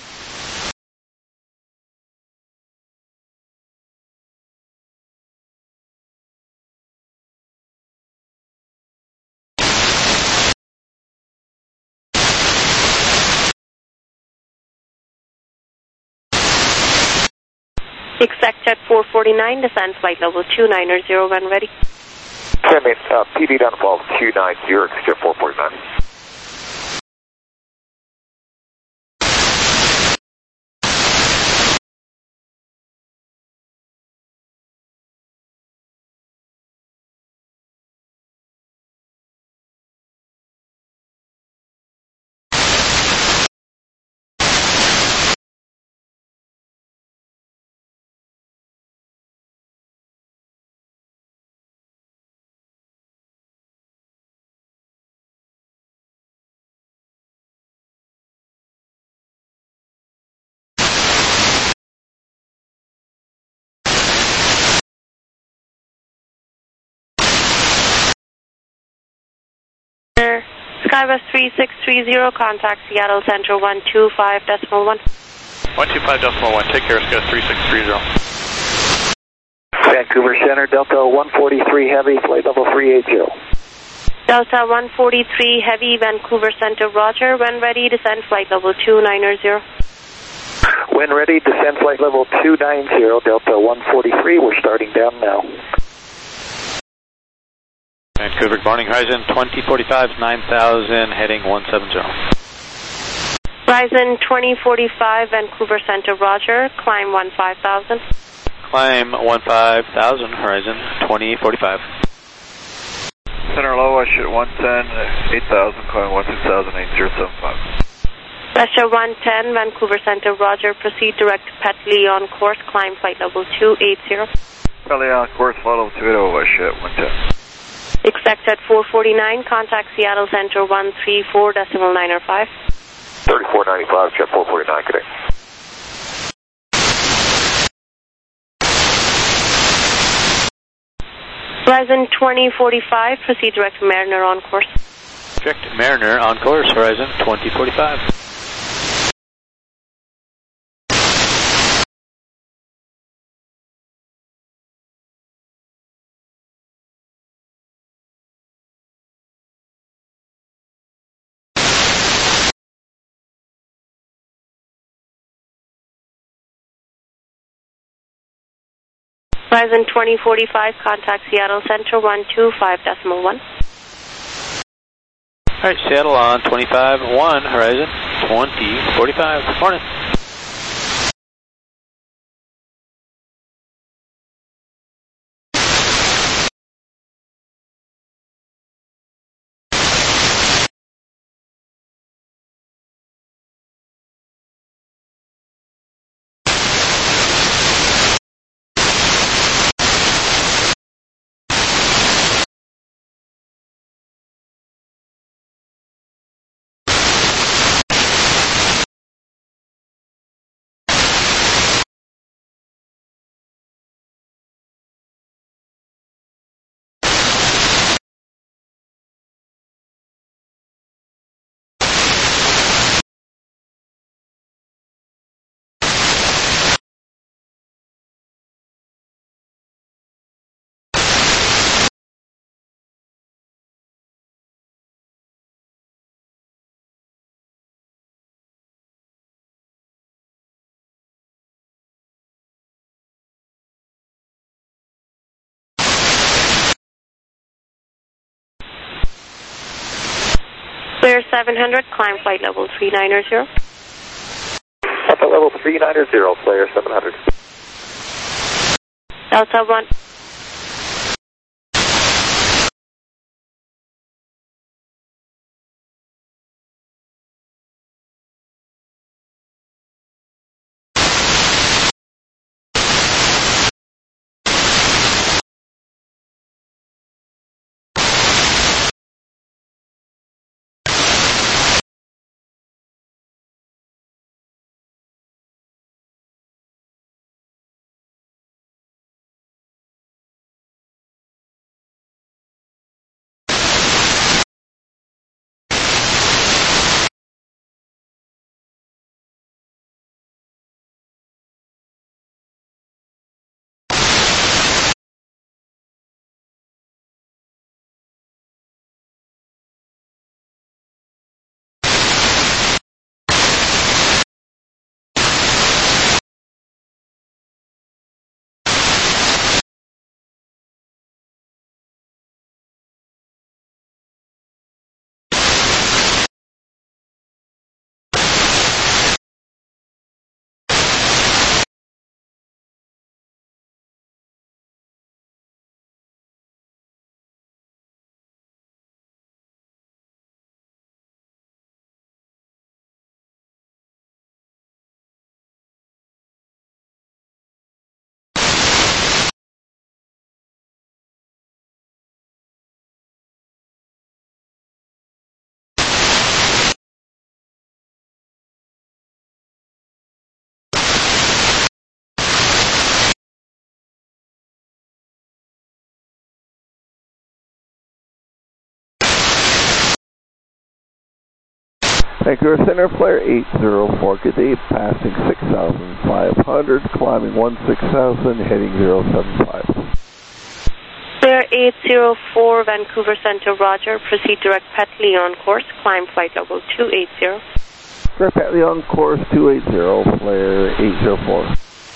Expect at four forty-nine, descend flight level two nine zero when ready. Send me uh, P D downfall two nine zero, exit four forty-nine. Skywest three six three zero, contact Seattle Center one two five decimal one. one two five decimal one, take care, Skywest three six three zero. Vancouver Center, Delta one forty-three Heavy, flight level three eighty. Delta one forty-three Heavy, Vancouver Center, roger. When ready, descend flight level two nine zero. When ready, descend flight level two nine zero, Delta one forty-three, we're starting down now. Vancouver, good morning, Horizon twenty forty-five, nine thousand, heading one seven zero. Horizon twenty forty-five, Vancouver Center, roger. Climb one five thousand. Climb one five thousand, Horizon twenty forty-five. Center low, I shoot one ten, eight thousand, climb one six thousand, eight zero seven five. Pressure one ten, Vancouver Center, roger. Proceed direct Petley on course, climb flight level two eighty. Petley on course, flight level two eighty, I shoot one ten. Expect at four forty-nine, contact Seattle Center one three four decimal nine five. thirty-four ninety-five, jet four forty-nine, good day. Horizon twenty forty-five, proceed direct Mariner on course. Direct Mariner on course, Horizon twenty forty-five. Horizon twenty forty-five, contact Seattle Center one two five decimal one. Alright, Seattle on twenty-five one, Horizon twenty forty-five. Morning. Clear seven hundred, climb flight level three ninety. Delta level three ninety, Flair seven hundred. Delta one. Vancouver Center, Flare eight zero four, good day, passing six thousand five hundred, climbing one six thousand, heading zero seven five. Flare eight zero four, Vancouver Center, Roger, proceed direct Petley on course, climb flight level two eighty. Direct Petley on course two eighty, Flare eight zero four.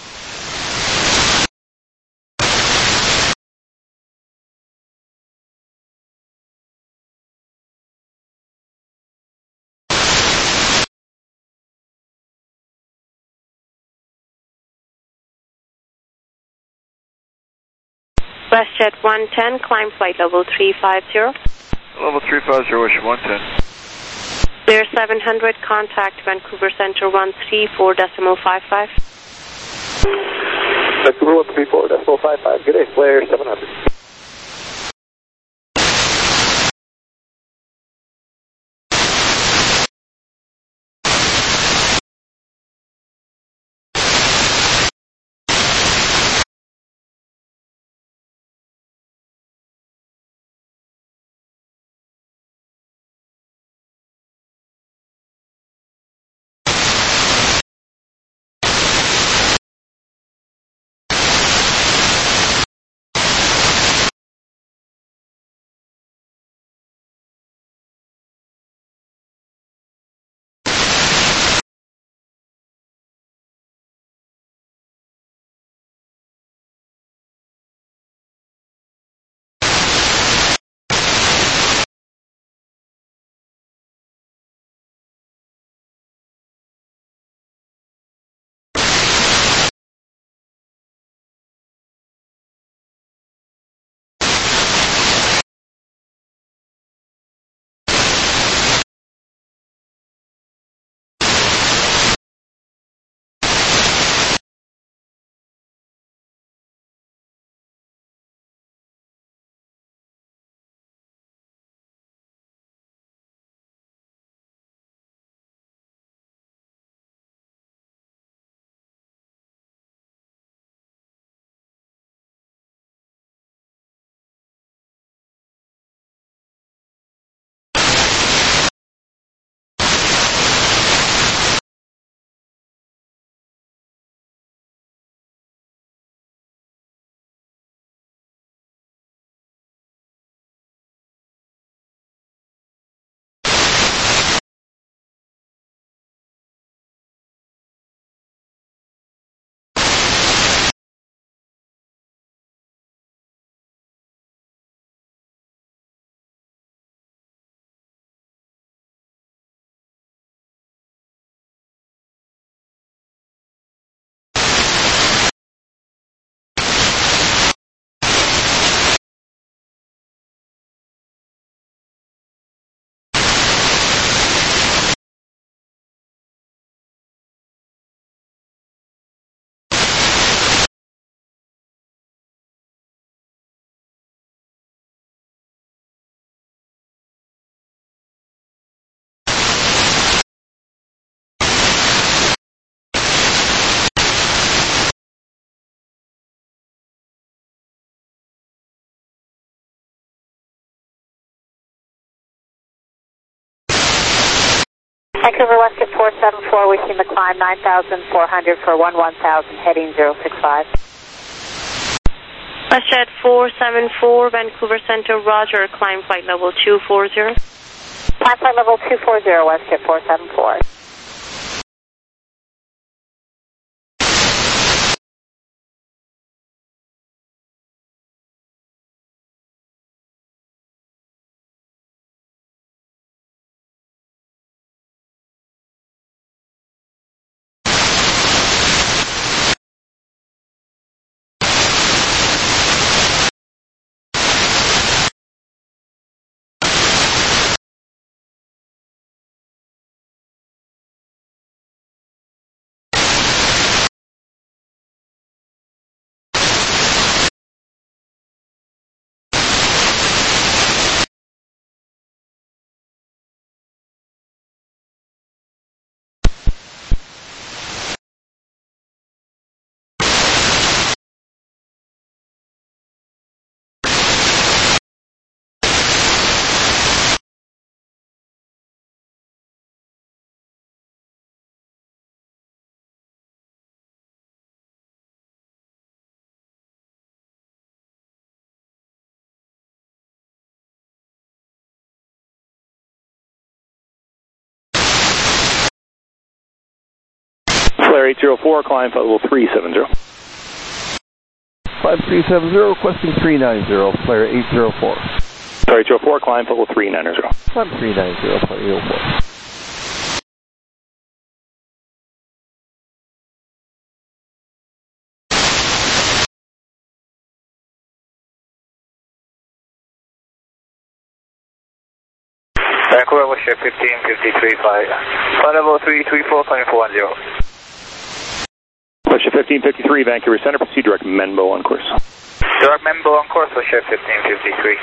WestJet one ten, climb flight level three fifty. Level three fifty, wish one ten. Clear seven hundred, contact Vancouver Center one three four decimal five five. Vancouver one three four decimal five five, good day, Flair seven hundred. Vancouver WestJet four seven four, wishing the climb nine thousand four hundred for one one thousand, heading zero six five. WestJet four seven four, Vancouver Center, Roger, climb flight level two four zero. Climb flight level two four zero, WestJet four seven four. Flare eight zero four, climb flight level three seven zero. five three seven zero, requesting three nine zero, flare eight zero four. Flare eight zero four, climb flight level three nine zero. Climb three nine zero, flare eight zero four. Vancouver WestJet fifteen fifty-three, flight level three three four, climb four one zero. WestJet fifteen fifty-three, Vancouver Center, proceed direct Menbo on course. Direct Menbo on course, WestJet fifteen fifty-three.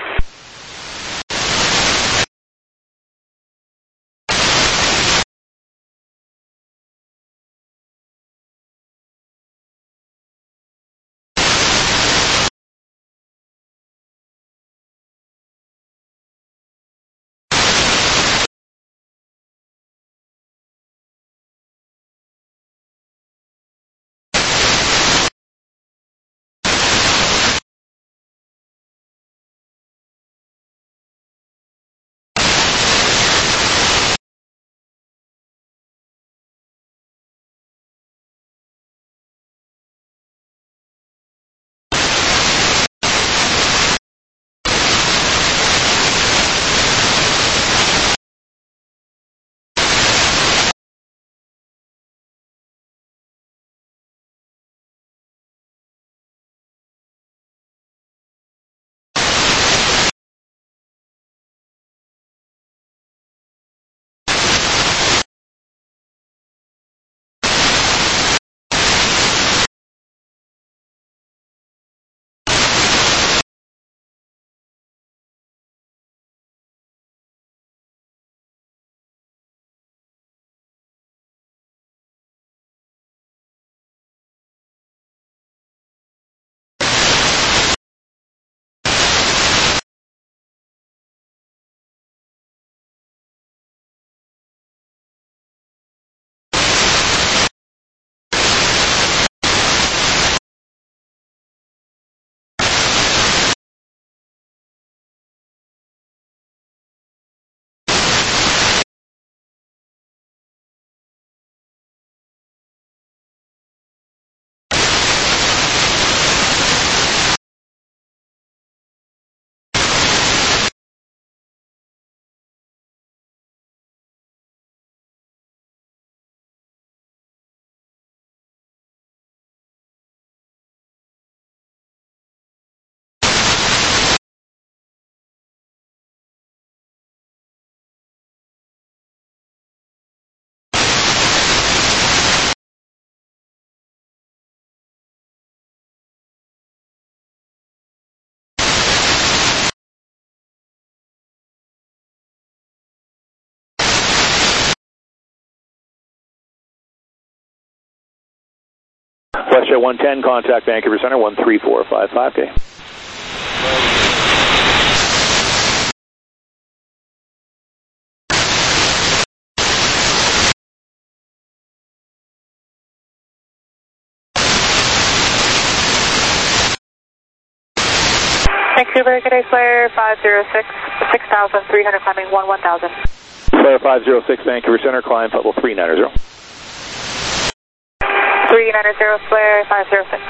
WestJet one ten, contact Vancouver Center, one three four five five, okay. Vancouver, good day, Flare five zero six, six thousand three hundred climbing one one thousand. Flare five zero six, Vancouver Center, climb level three nine zero. three nine zero, Flare five zero six.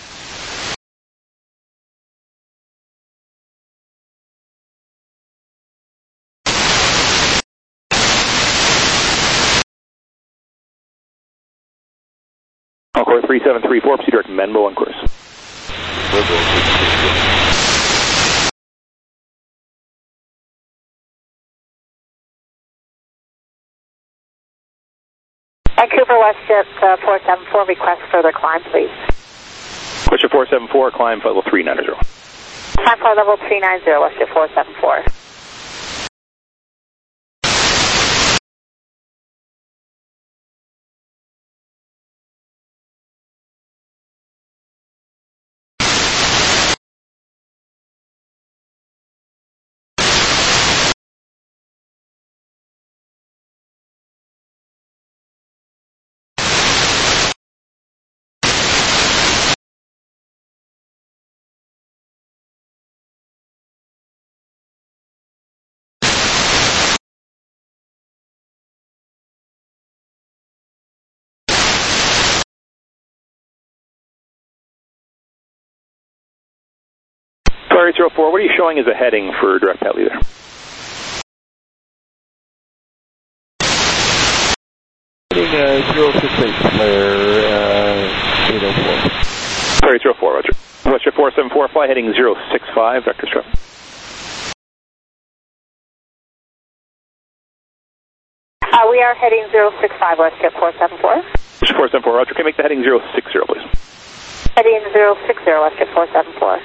Encore three seven three four, proceed direct Menbo on course. Vancouver WestJet uh, four seven four, request further climb, please. WestJet four seven four, climb level three nine zero. Climb flight level three nine zero, WestJet four seven four. Flare eight zero four, what are you showing as a heading for direct Pat leader? Heading uh, zero six eight, Flare uh, eight oh four. Flare eight zero four, roger. WestJet four seven four, fly heading zero six five, vector stroke. Uh, we are heading zero six five, WestJet four seven four. WestJet four seven four, roger. Can you make the heading zero six zero, please? Heading zero six zero, WestJet four seven four.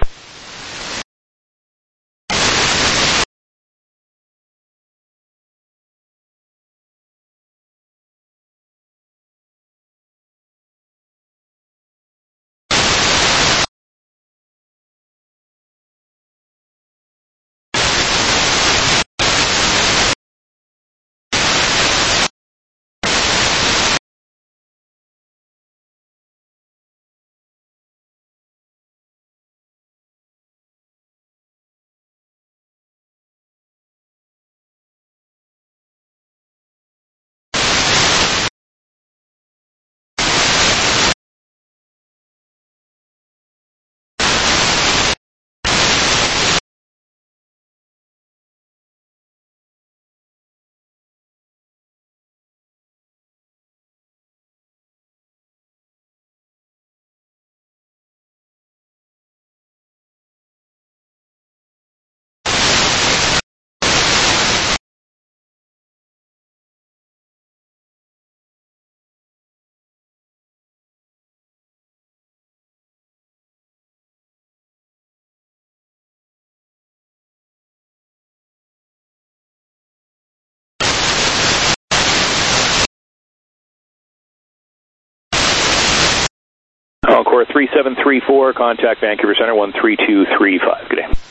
Encore three seven three four, contact Vancouver Center one three two three five. Good day.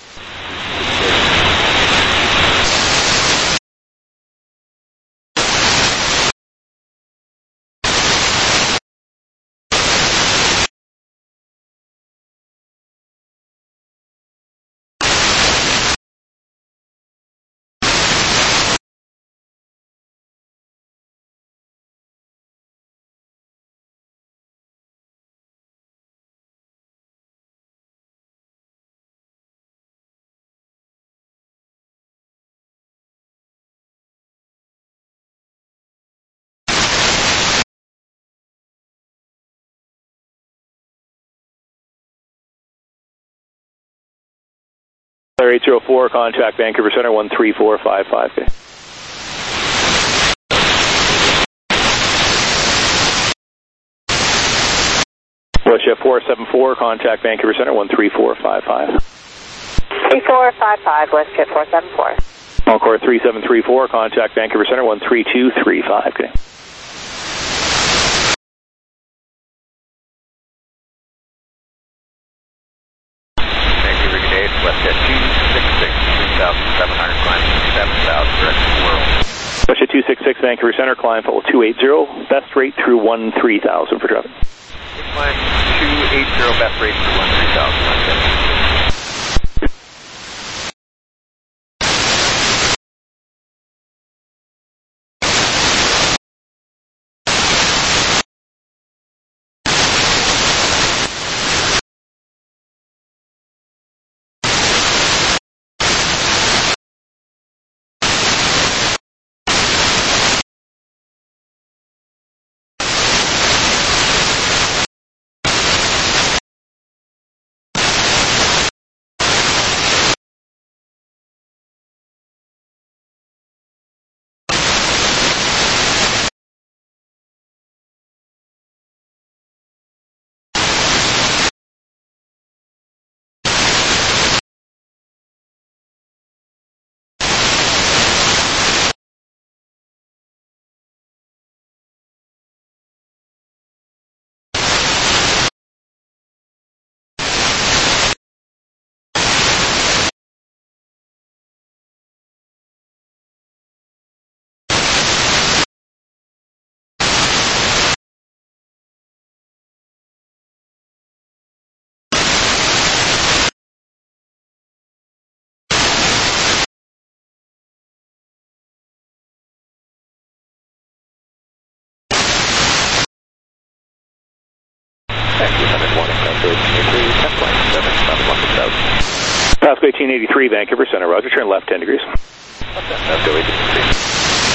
Flare eight zero four, contact Vancouver Center one three four five five. Okay. WestJet four seven four, contact Vancouver Center one three four five five. three four five five, WestJet four seven four. Encore three seven three four, contact Vancouver Center one three two three five. Okay. Vancouver, good day, it's WestJet two six six, three thousand seven hundred, climbing seven thousand, direction world. WestJet two six six, Vancouver Center, climb level two eighty, best rate through one three thousand for traffic. Climb two eighty, best rate through one three thousand. Vancouver Center, good morning, Pasco eighteen eighty-three, ten flight seven seven one six thousand. Pasco eighteen eighty-three, Vancouver Center, roger, turn left ten degrees. Pasco eighteen eighty-three.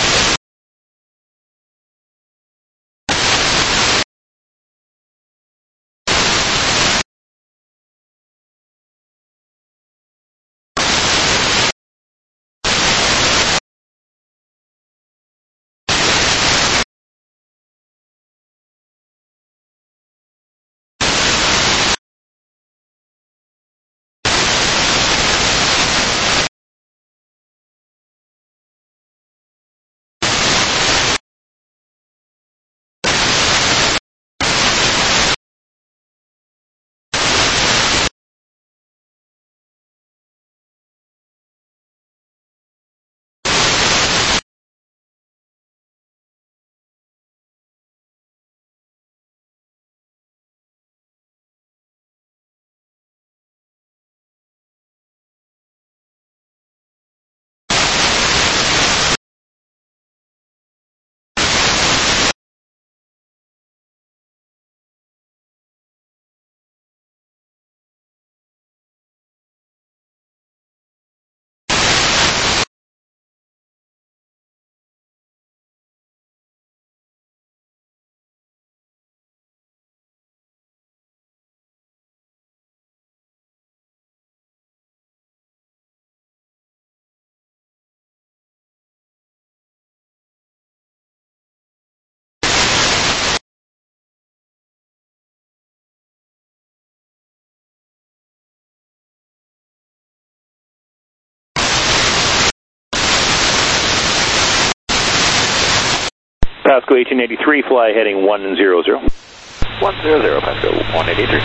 Pasco eighteen eighty-three, fly heading one zero zero. one zero zero, Pasco one eighty-three.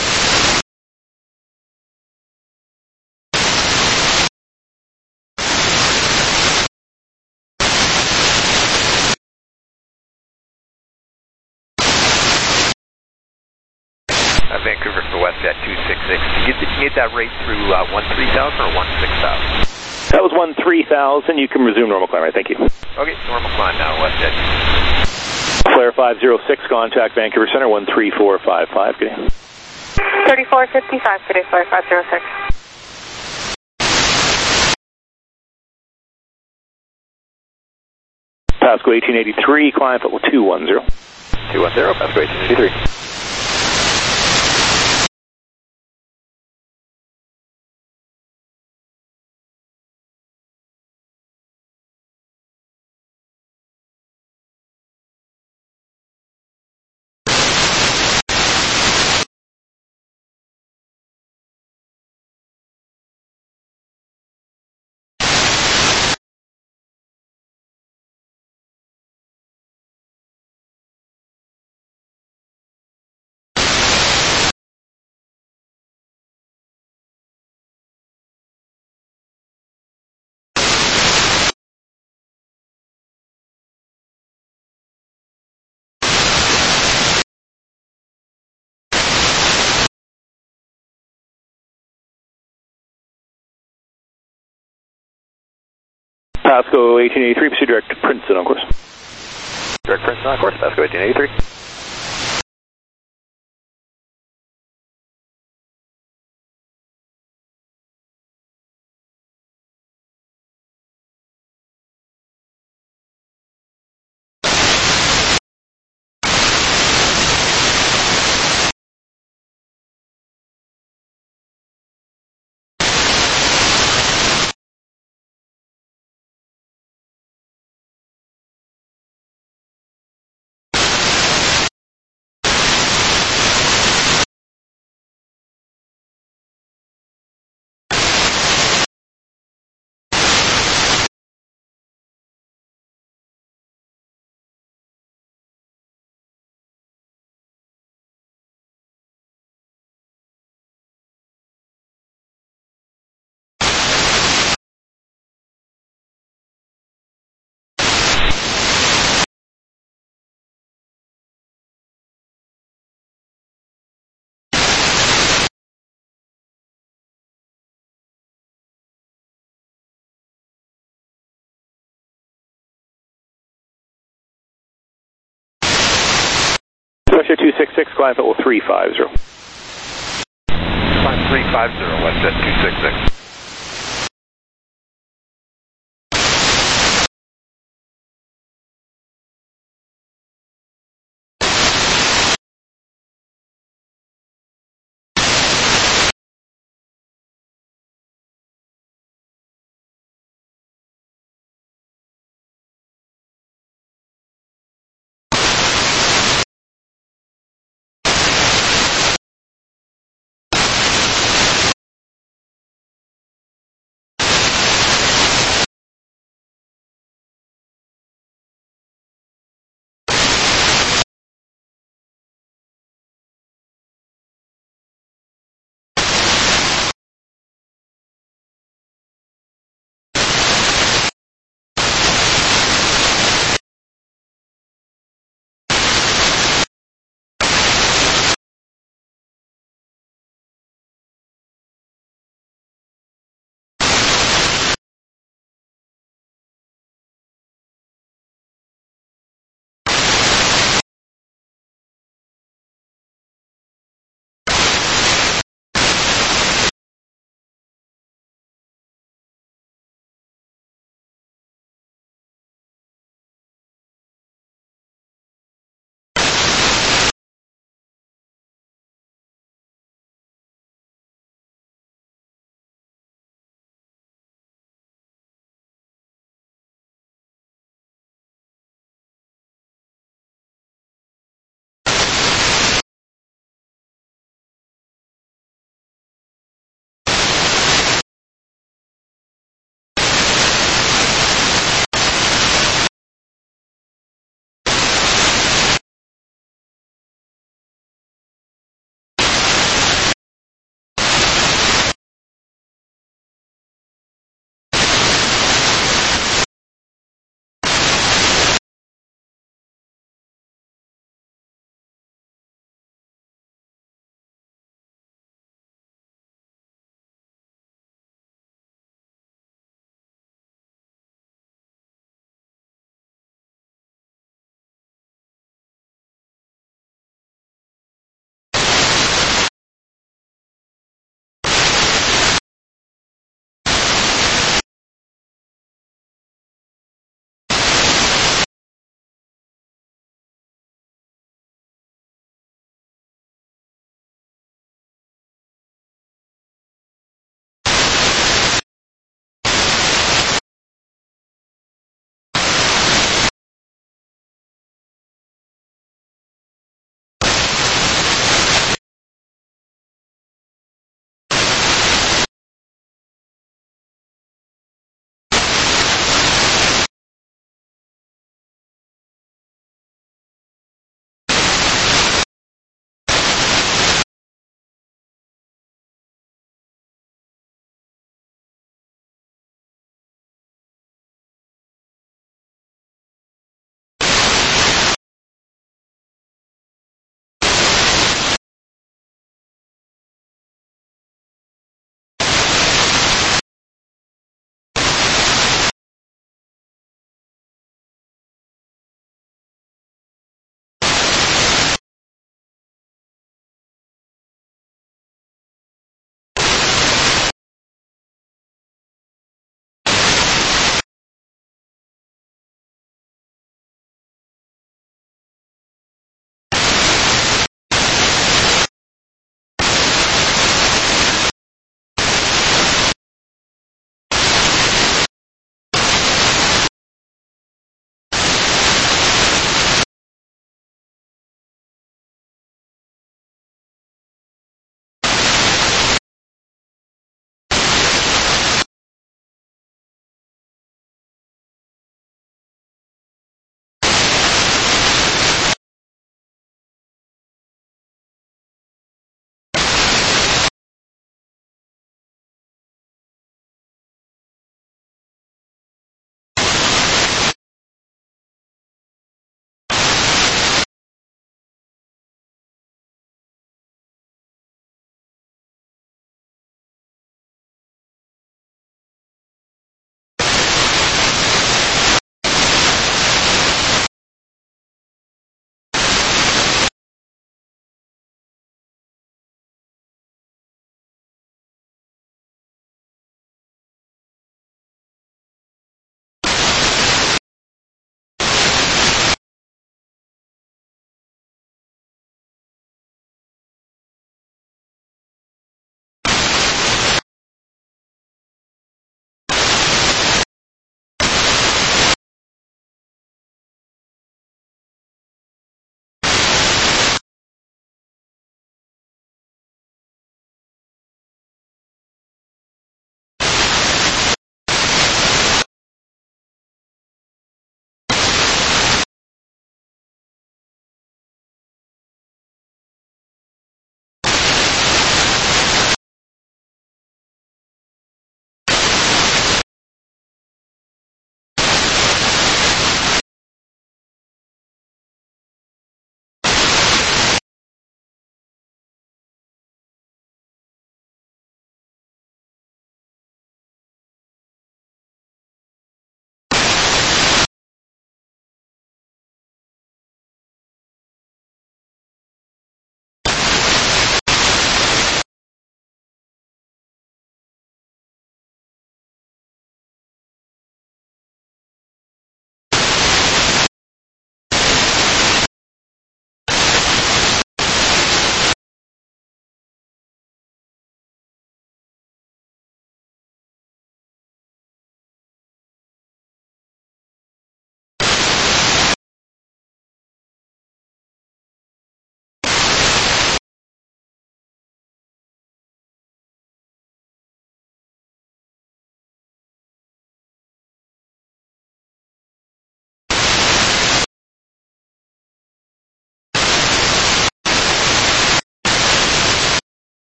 Uh, Vancouver for WestJet two six six. Did you get, did you get that rate through uh, one three thousand or one six thousand? That was one three thousand. You can resume normal climb, right? Thank you. Okay, normal climb now, WestJet. Flare five zero six, contact Vancouver Center, one three four five five. Good day. thirty-four fifty-five, good day, Flare five zero six. Pasco eighteen eighty-three, climb level two one zero. two one zero, Pasco eighteen eighty-three. Pasco eighteen eighty-three, pursue direct to Princeton on course. Direct Princeton on course, Pasco eighteen eighty-three. WestJet two six six, climb level three five zero. Climb three five zero, WestJet two six six.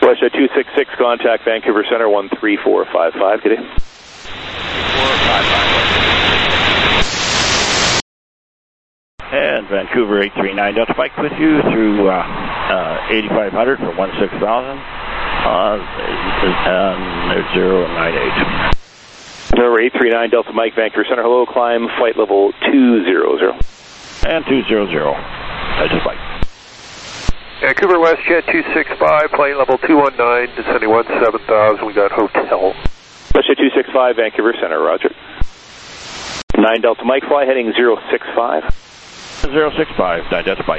Westjet two six six, contact Vancouver Center one three four five five. Good day. four five five. And Vancouver eight three nine Delta Mike with you through uh, uh, eighty-five hundred for one six thousand on uh, zero nine eight. Number eight three nine Delta Mike, Vancouver Center. Hello, climb flight level two zero zero. And two zero zero. Delta Mike. Vancouver WestJet two six five, plane level two one nine, descending one seven thousand. We got hotel. WestJet two six five, Vancouver Center. Roger. nine Delta Mike, fly heading zero six five. zero six five, nine Delta Mike.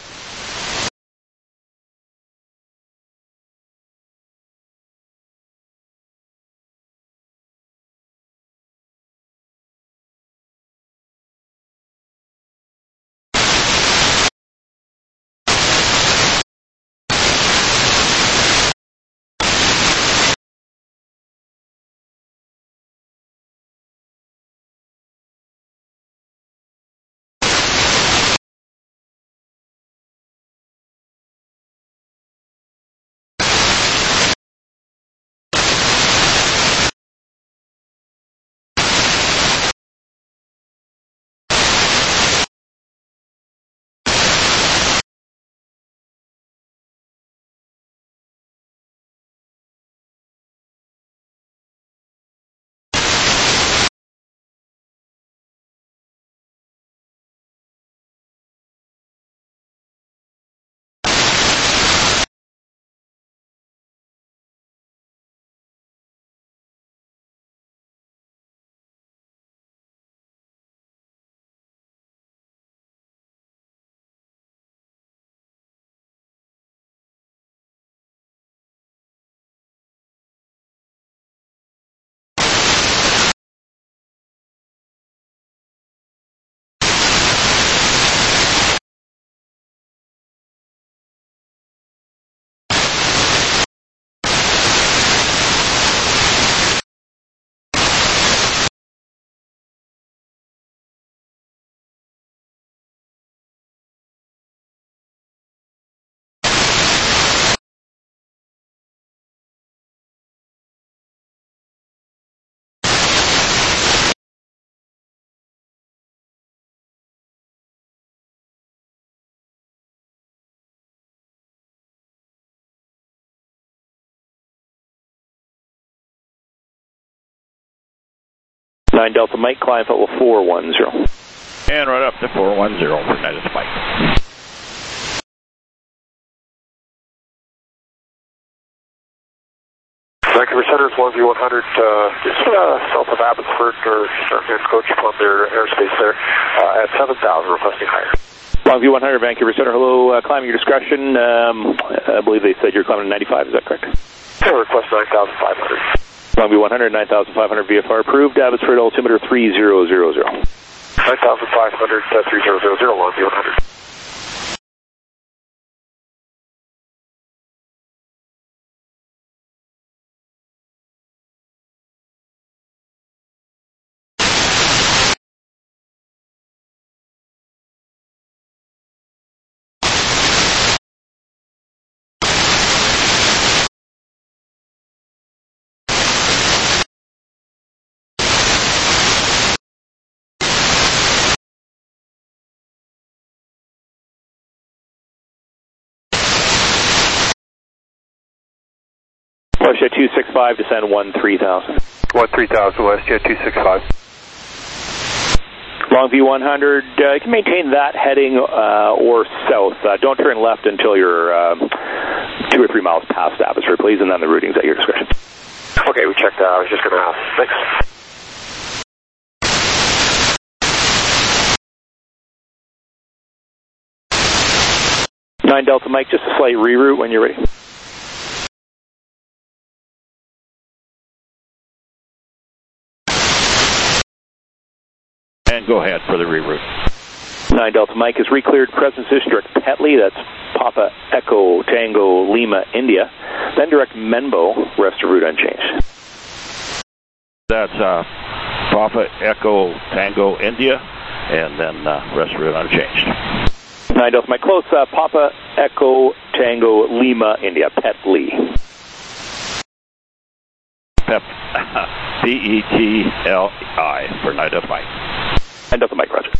nine Delta Mike, climb level four one zero. And right up to four one zero for nine Delta Mike. Vancouver Center is one V one hundred, uh, just uh, south of Abbotsford, or start to encroach upon their airspace there, uh, at seven thousand, requesting higher. Long View one hundred, Vancouver Center. Hello, uh, climbing your discretion. Um, I believe they said you're climbing ninety-five, is that correct? Yeah, request nine thousand five hundred. Long View one hundred, nine thousand five hundred V F R approved. Abbotsford altimeter three zero zero zero. nine thousand five hundred, uh, three zero zero zero, Long View one hundred. WestJet two six five, descend one three thousand. one three thousand, WestJet two six five. Longview one hundred, uh, you can maintain that heading uh, or south. Uh, don't turn left until you're uh, two or three miles past Abbotsford, please, and then the routing's at your discretion. Okay, we checked that. I was just going to ask. Thanks. nine Delta Mike, just a slight reroute when you're ready. And go ahead for the reroute. nine Delta Mike is recleared presence district Petley, that's Papa Echo Tango Lima, India. Then direct Menbo, rest of route unchanged. That's uh, Papa Echo Tango India, and then uh, rest of route unchanged. nine Delta Mike, close uh, Papa Echo Tango Lima, India, Petley. Pep, P E T L I for nine Delta Mike. nine Delta Mike, roger.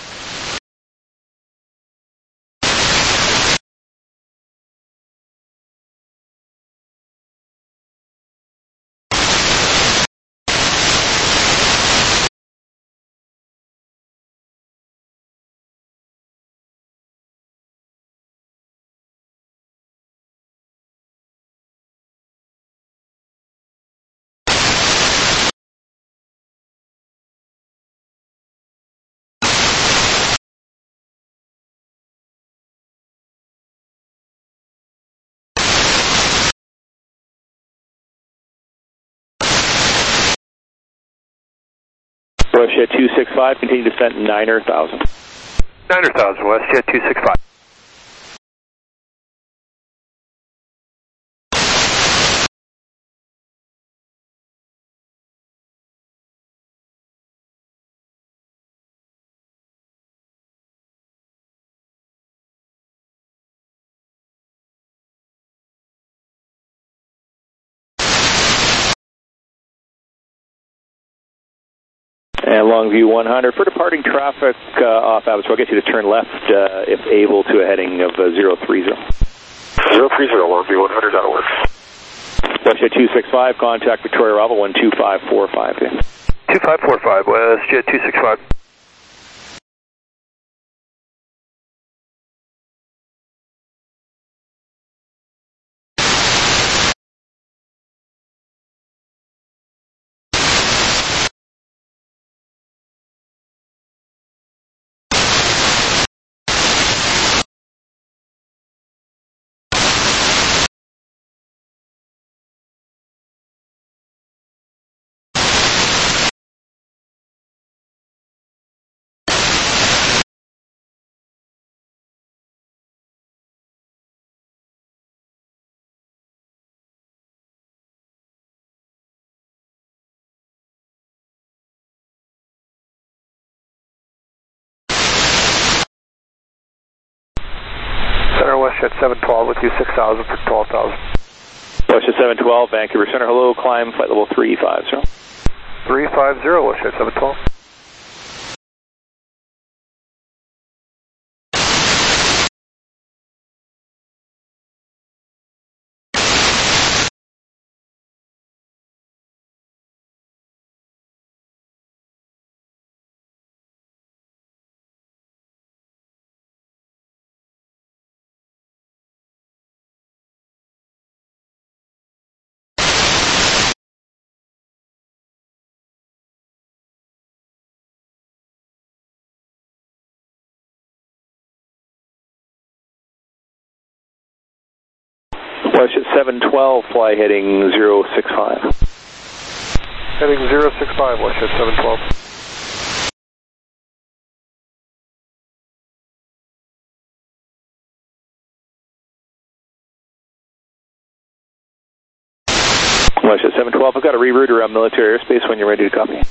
Westjet two six five, continue descent niner thousand. niner thousand, Westjet two six five. And Longview one hundred, for departing traffic uh, off Abbotsford, I'll get you to turn left uh, if able to a heading of uh, zero three zero. zero three zero, Longview one hundred, that'll work. Westjet two six five, contact Victoria Bravo one two five four five. two five four five, Westjet two six five. Center Westjet seven twelve with you, six thousand for twelve thousand. Westjet seven twelve, Vancouver Center, hello, climb flight level three five zero. three five zero, Westjet seven twelve. Westjet seven twelve, fly heading zero six five. Heading zero six five, Westjet seven twelve. Westjet seven twelve, I've got a reroute around military airspace when you're ready to copy.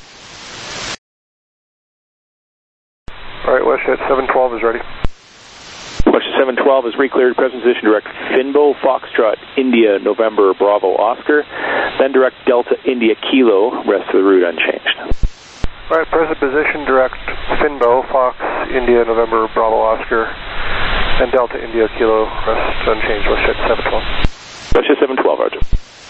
Alright, Westjet seven twelve is ready. Westjet seven twelve is re-cleared, present position direct Finbo, Foxtrot, India, November, Bravo, Oscar, then direct Delta, India, Kilo, rest of the route unchanged. Alright, present position direct Finbo, Fox, India, November, Bravo, Oscar, and Delta, India, Kilo, rest unchanged, Westjet seven twelve. Westjet seven twelve, roger.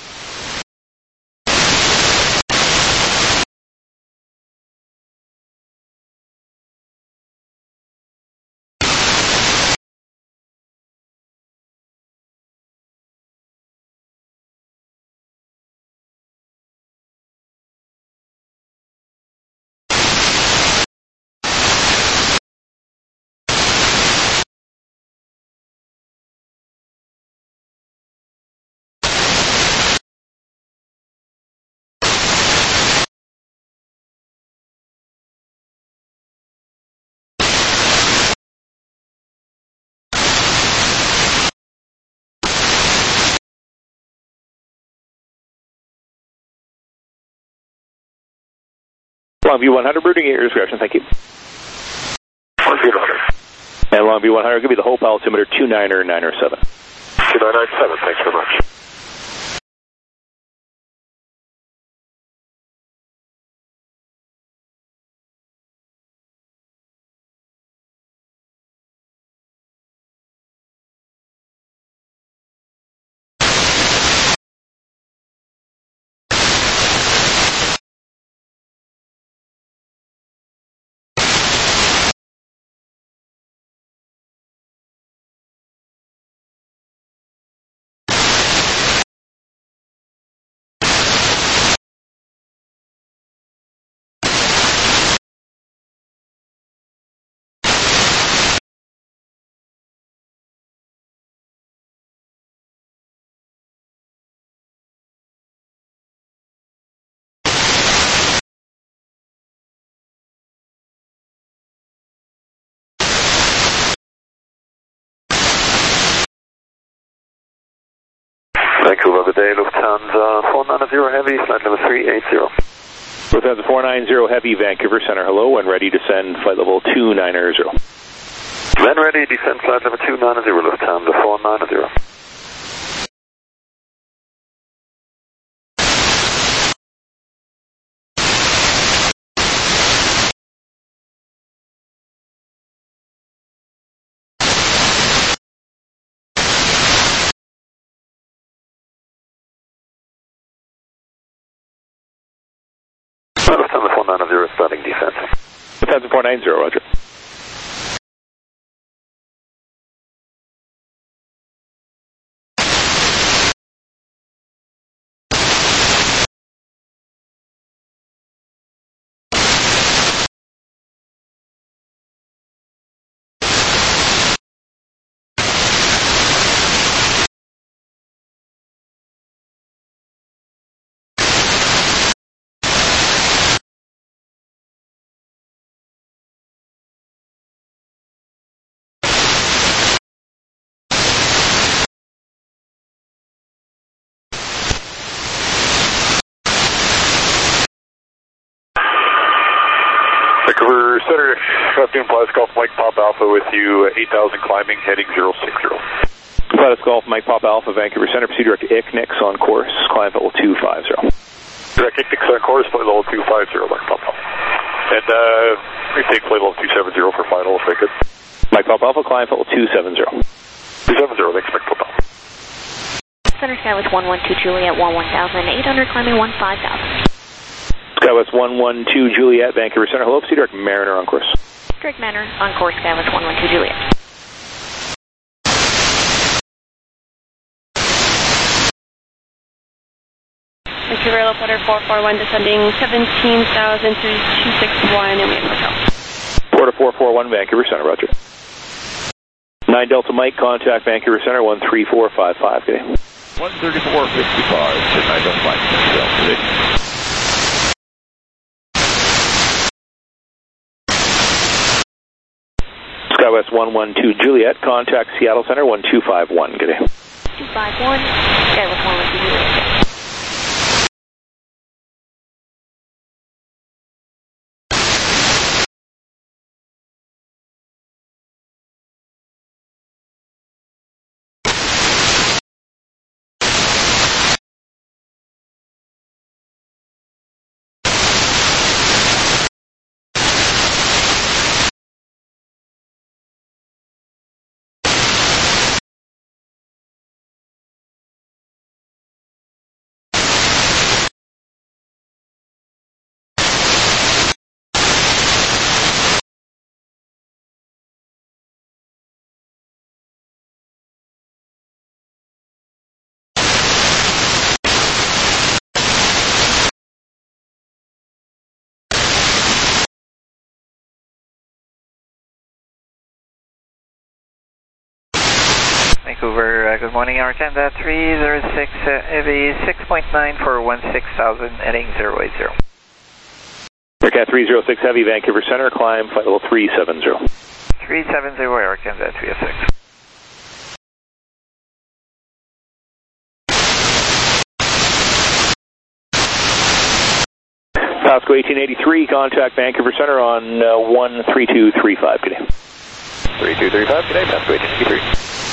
Longview one hundred, routing your direction, thank you. Longview one hundred. And Longview one hundred, give me the whole altimeter two niner niner seven. two nine nine seven, thanks very much. Vancouver, good day, Lufthansa four nine zero Heavy, flight level three eight zero. Lufthansa four nine zero Heavy, Vancouver Center, hello, when ready, descend flight level two nine zero. When ready, descend flight level two nine zero, Lufthansa four nine zero. Lufthansa four nine zero, starting descent. Lufthansa four nine zero, roger. Vancouver Center, Afternoon Pilatus Golf Mike Pop Alpha with you, eight thousand climbing, heading zero six zero. Pilatus Golf Mike Pop Alpha, Vancouver Center, proceed direct I C N I C S on course, climb level two five zero. Direct I C N I C S on course, flight level two five zero, Mike Pop Alpha. And uh, we take flight level two seven zero for final, if I could. Mike Pop Alpha, climb level two seven zero. two seven zero, thanks, Mike Pop Alpha. Center Skywest one one two Juliet, one one thousand eight hundred, climbing one five thousand. Skywest one one two Juliet, Vancouver Center, hello, proceed direct Mariner on course. Direct Mariner on course, Skywest one one two Juliet. Vancouver Low four four one descending seventeen thousand two sixty-one, and we have hotel. Porter four four one, Vancouver Center, roger. nine Delta Mike, contact Vancouver Center, one three four five five, good day. one thirty-four fifty-five, nine Delta Mike, good day. Skywest one one two Juliet, contact Seattle Center, one two five one, good day. two five one, Skywest one one two Juliet. Vancouver, uh, good morning, Air Canada three zero six, uh, Heavy six point nine for one six thousand, heading zero eight zero. Aircat three zero six Heavy, Vancouver Center, climb flight level three seven zero. three seven zero, Air Canada three oh six. Pasco eighteen eighty-three, contact Vancouver Center on uh, one three two three five, good day. three two three five, good day, Pasco eighteen eighty-three.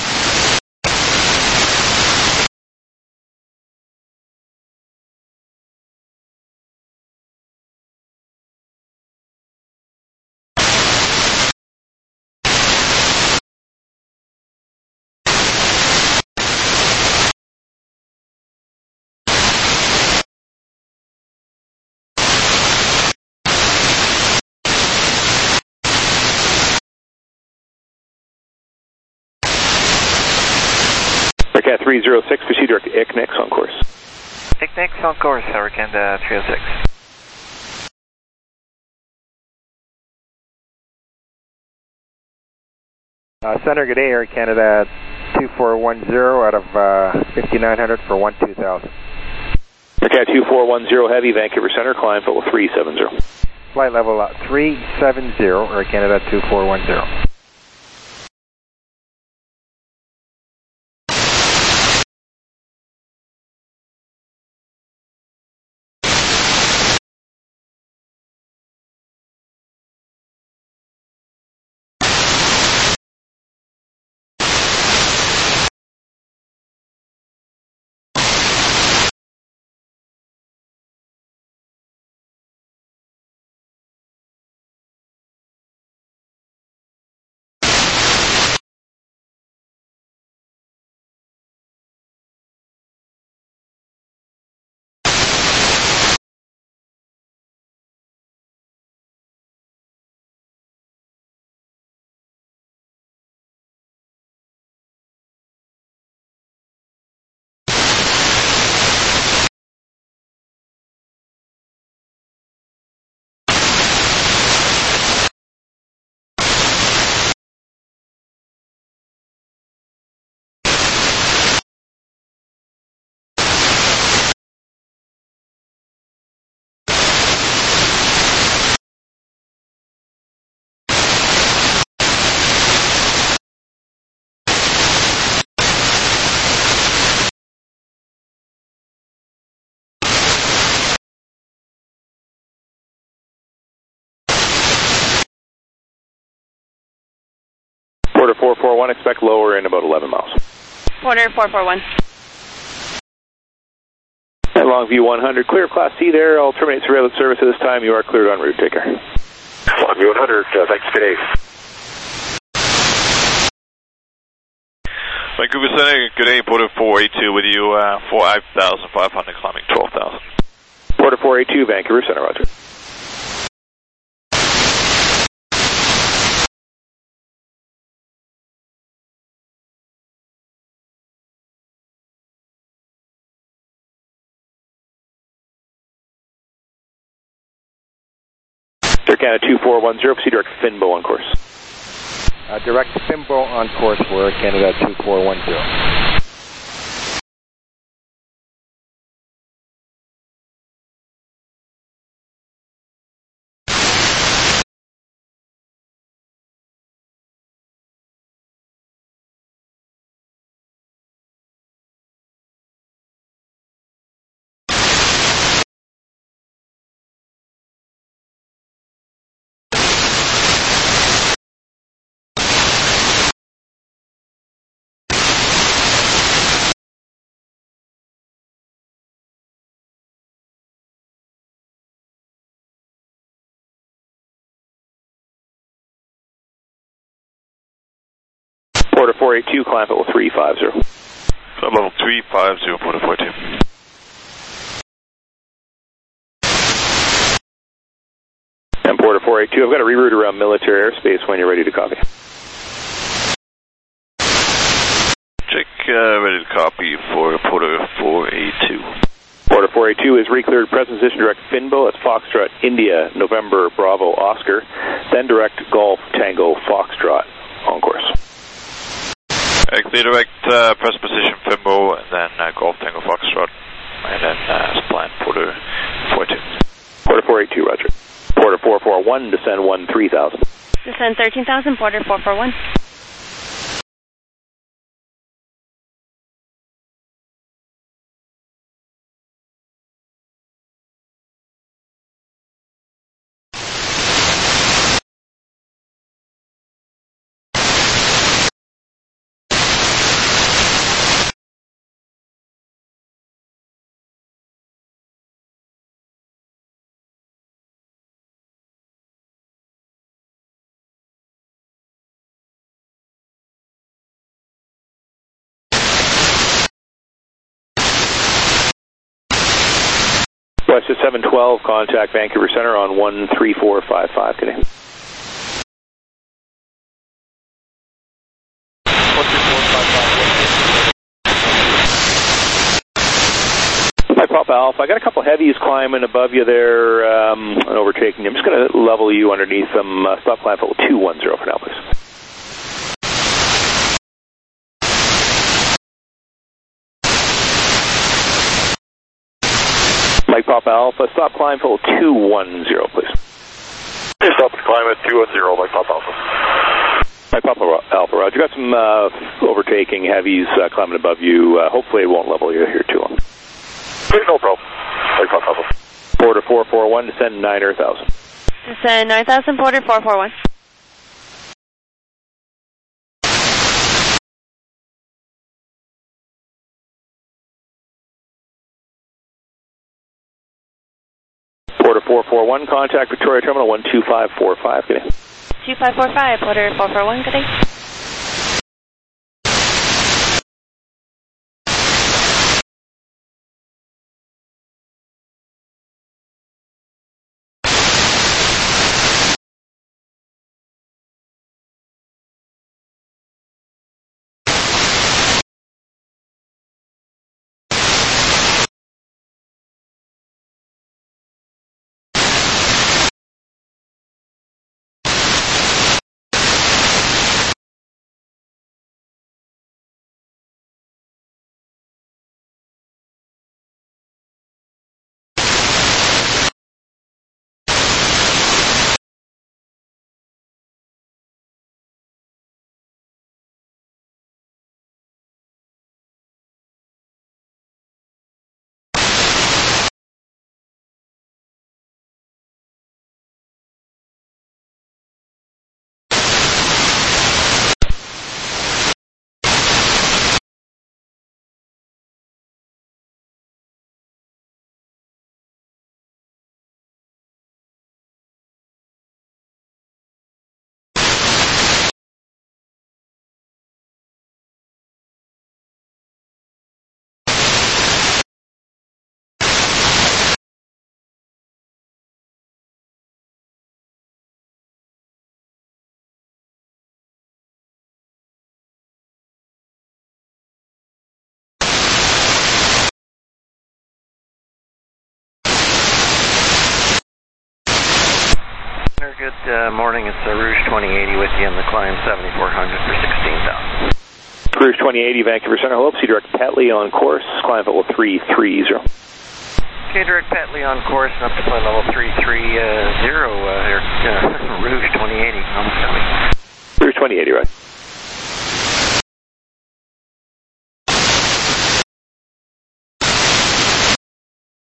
Aircat three zero six, proceed direct to I C N I C S on course. I C N I C S on course, Air Canada three oh six. Uh, Center, good day, Air Canada two four one zero out of uh, fifty-nine hundred for one two thousand. Aircat two four one zero Heavy, Vancouver Center, climb level three seven zero. Flight level uh, three seven zero, Air Canada two four one zero. Porter four four one, expect lower in about eleven miles. Porter four four one. At Longview one hundred, clear Class C there. I'll terminate surveillance service at this time. You are cleared en route. Take care. Longview one hundred, uh, thanks, good day. Vancouver Center, good day, Porter four eight two with you, uh, five thousand five hundred, climbing twelve thousand. Porter four eight two, Vancouver Center, roger. Air Canada two four one zero, proceed direct Finbo on course. Uh, direct Finbo on course for Canada two four one zero. Porter four eight two, climb level three five zero. Climb level three five zero, Porter four eight two. And Porter four eight two, I've got a reroute around military airspace when you're ready to copy. Check, uh, ready to copy for Porter four eight two. Porter four eight two is recleared, present position direct Finbo, that's Foxtrot, India, November, Bravo, Oscar, then direct Golf, Tango, Foxtrot, on course. Uh, clear direct, uh, press position Finbo, and then uh, Golf, Tango, Foxtrot, and then uh, plan Porter four eight two. Porter four eight two, roger. Porter four four one, descend one three thousand. Descend thirteen thousand, Porter four four one. West at seven twelve, contact Vancouver Center on one three four five five today. Hi, Papa Alpha. I got a couple heavies climbing above you there um, and overtaking you. I'm just going to level you underneath them. Uh, stop climb level two one zero for now, please. Mike Papa Alpha, stop climb level two one zero, please. Hey, stop and climb at two one zero, Mike Papa Alpha. Mike Papa Alpha, roger. Got some uh, overtaking heavies uh, climbing above you. Uh, hopefully it won't level you here too long. Hey, no problem. Mike Papa Alpha. Porter four four one, descend nine thousand. Descend nine thousand, Porter four four one. Porter four four one, contact Victoria Terminal one two five four five, good day. two five four five, Porter four four one, good day. good uh, morning. It's uh, Rouge twenty eighty with you on the climb seventy-four hundred for sixteen thousand. Rouge twenty eighty, Vancouver Center. Hello, see direct Petley on course, climb level three three zero. Okay, direct Petley on course and up to climb level three three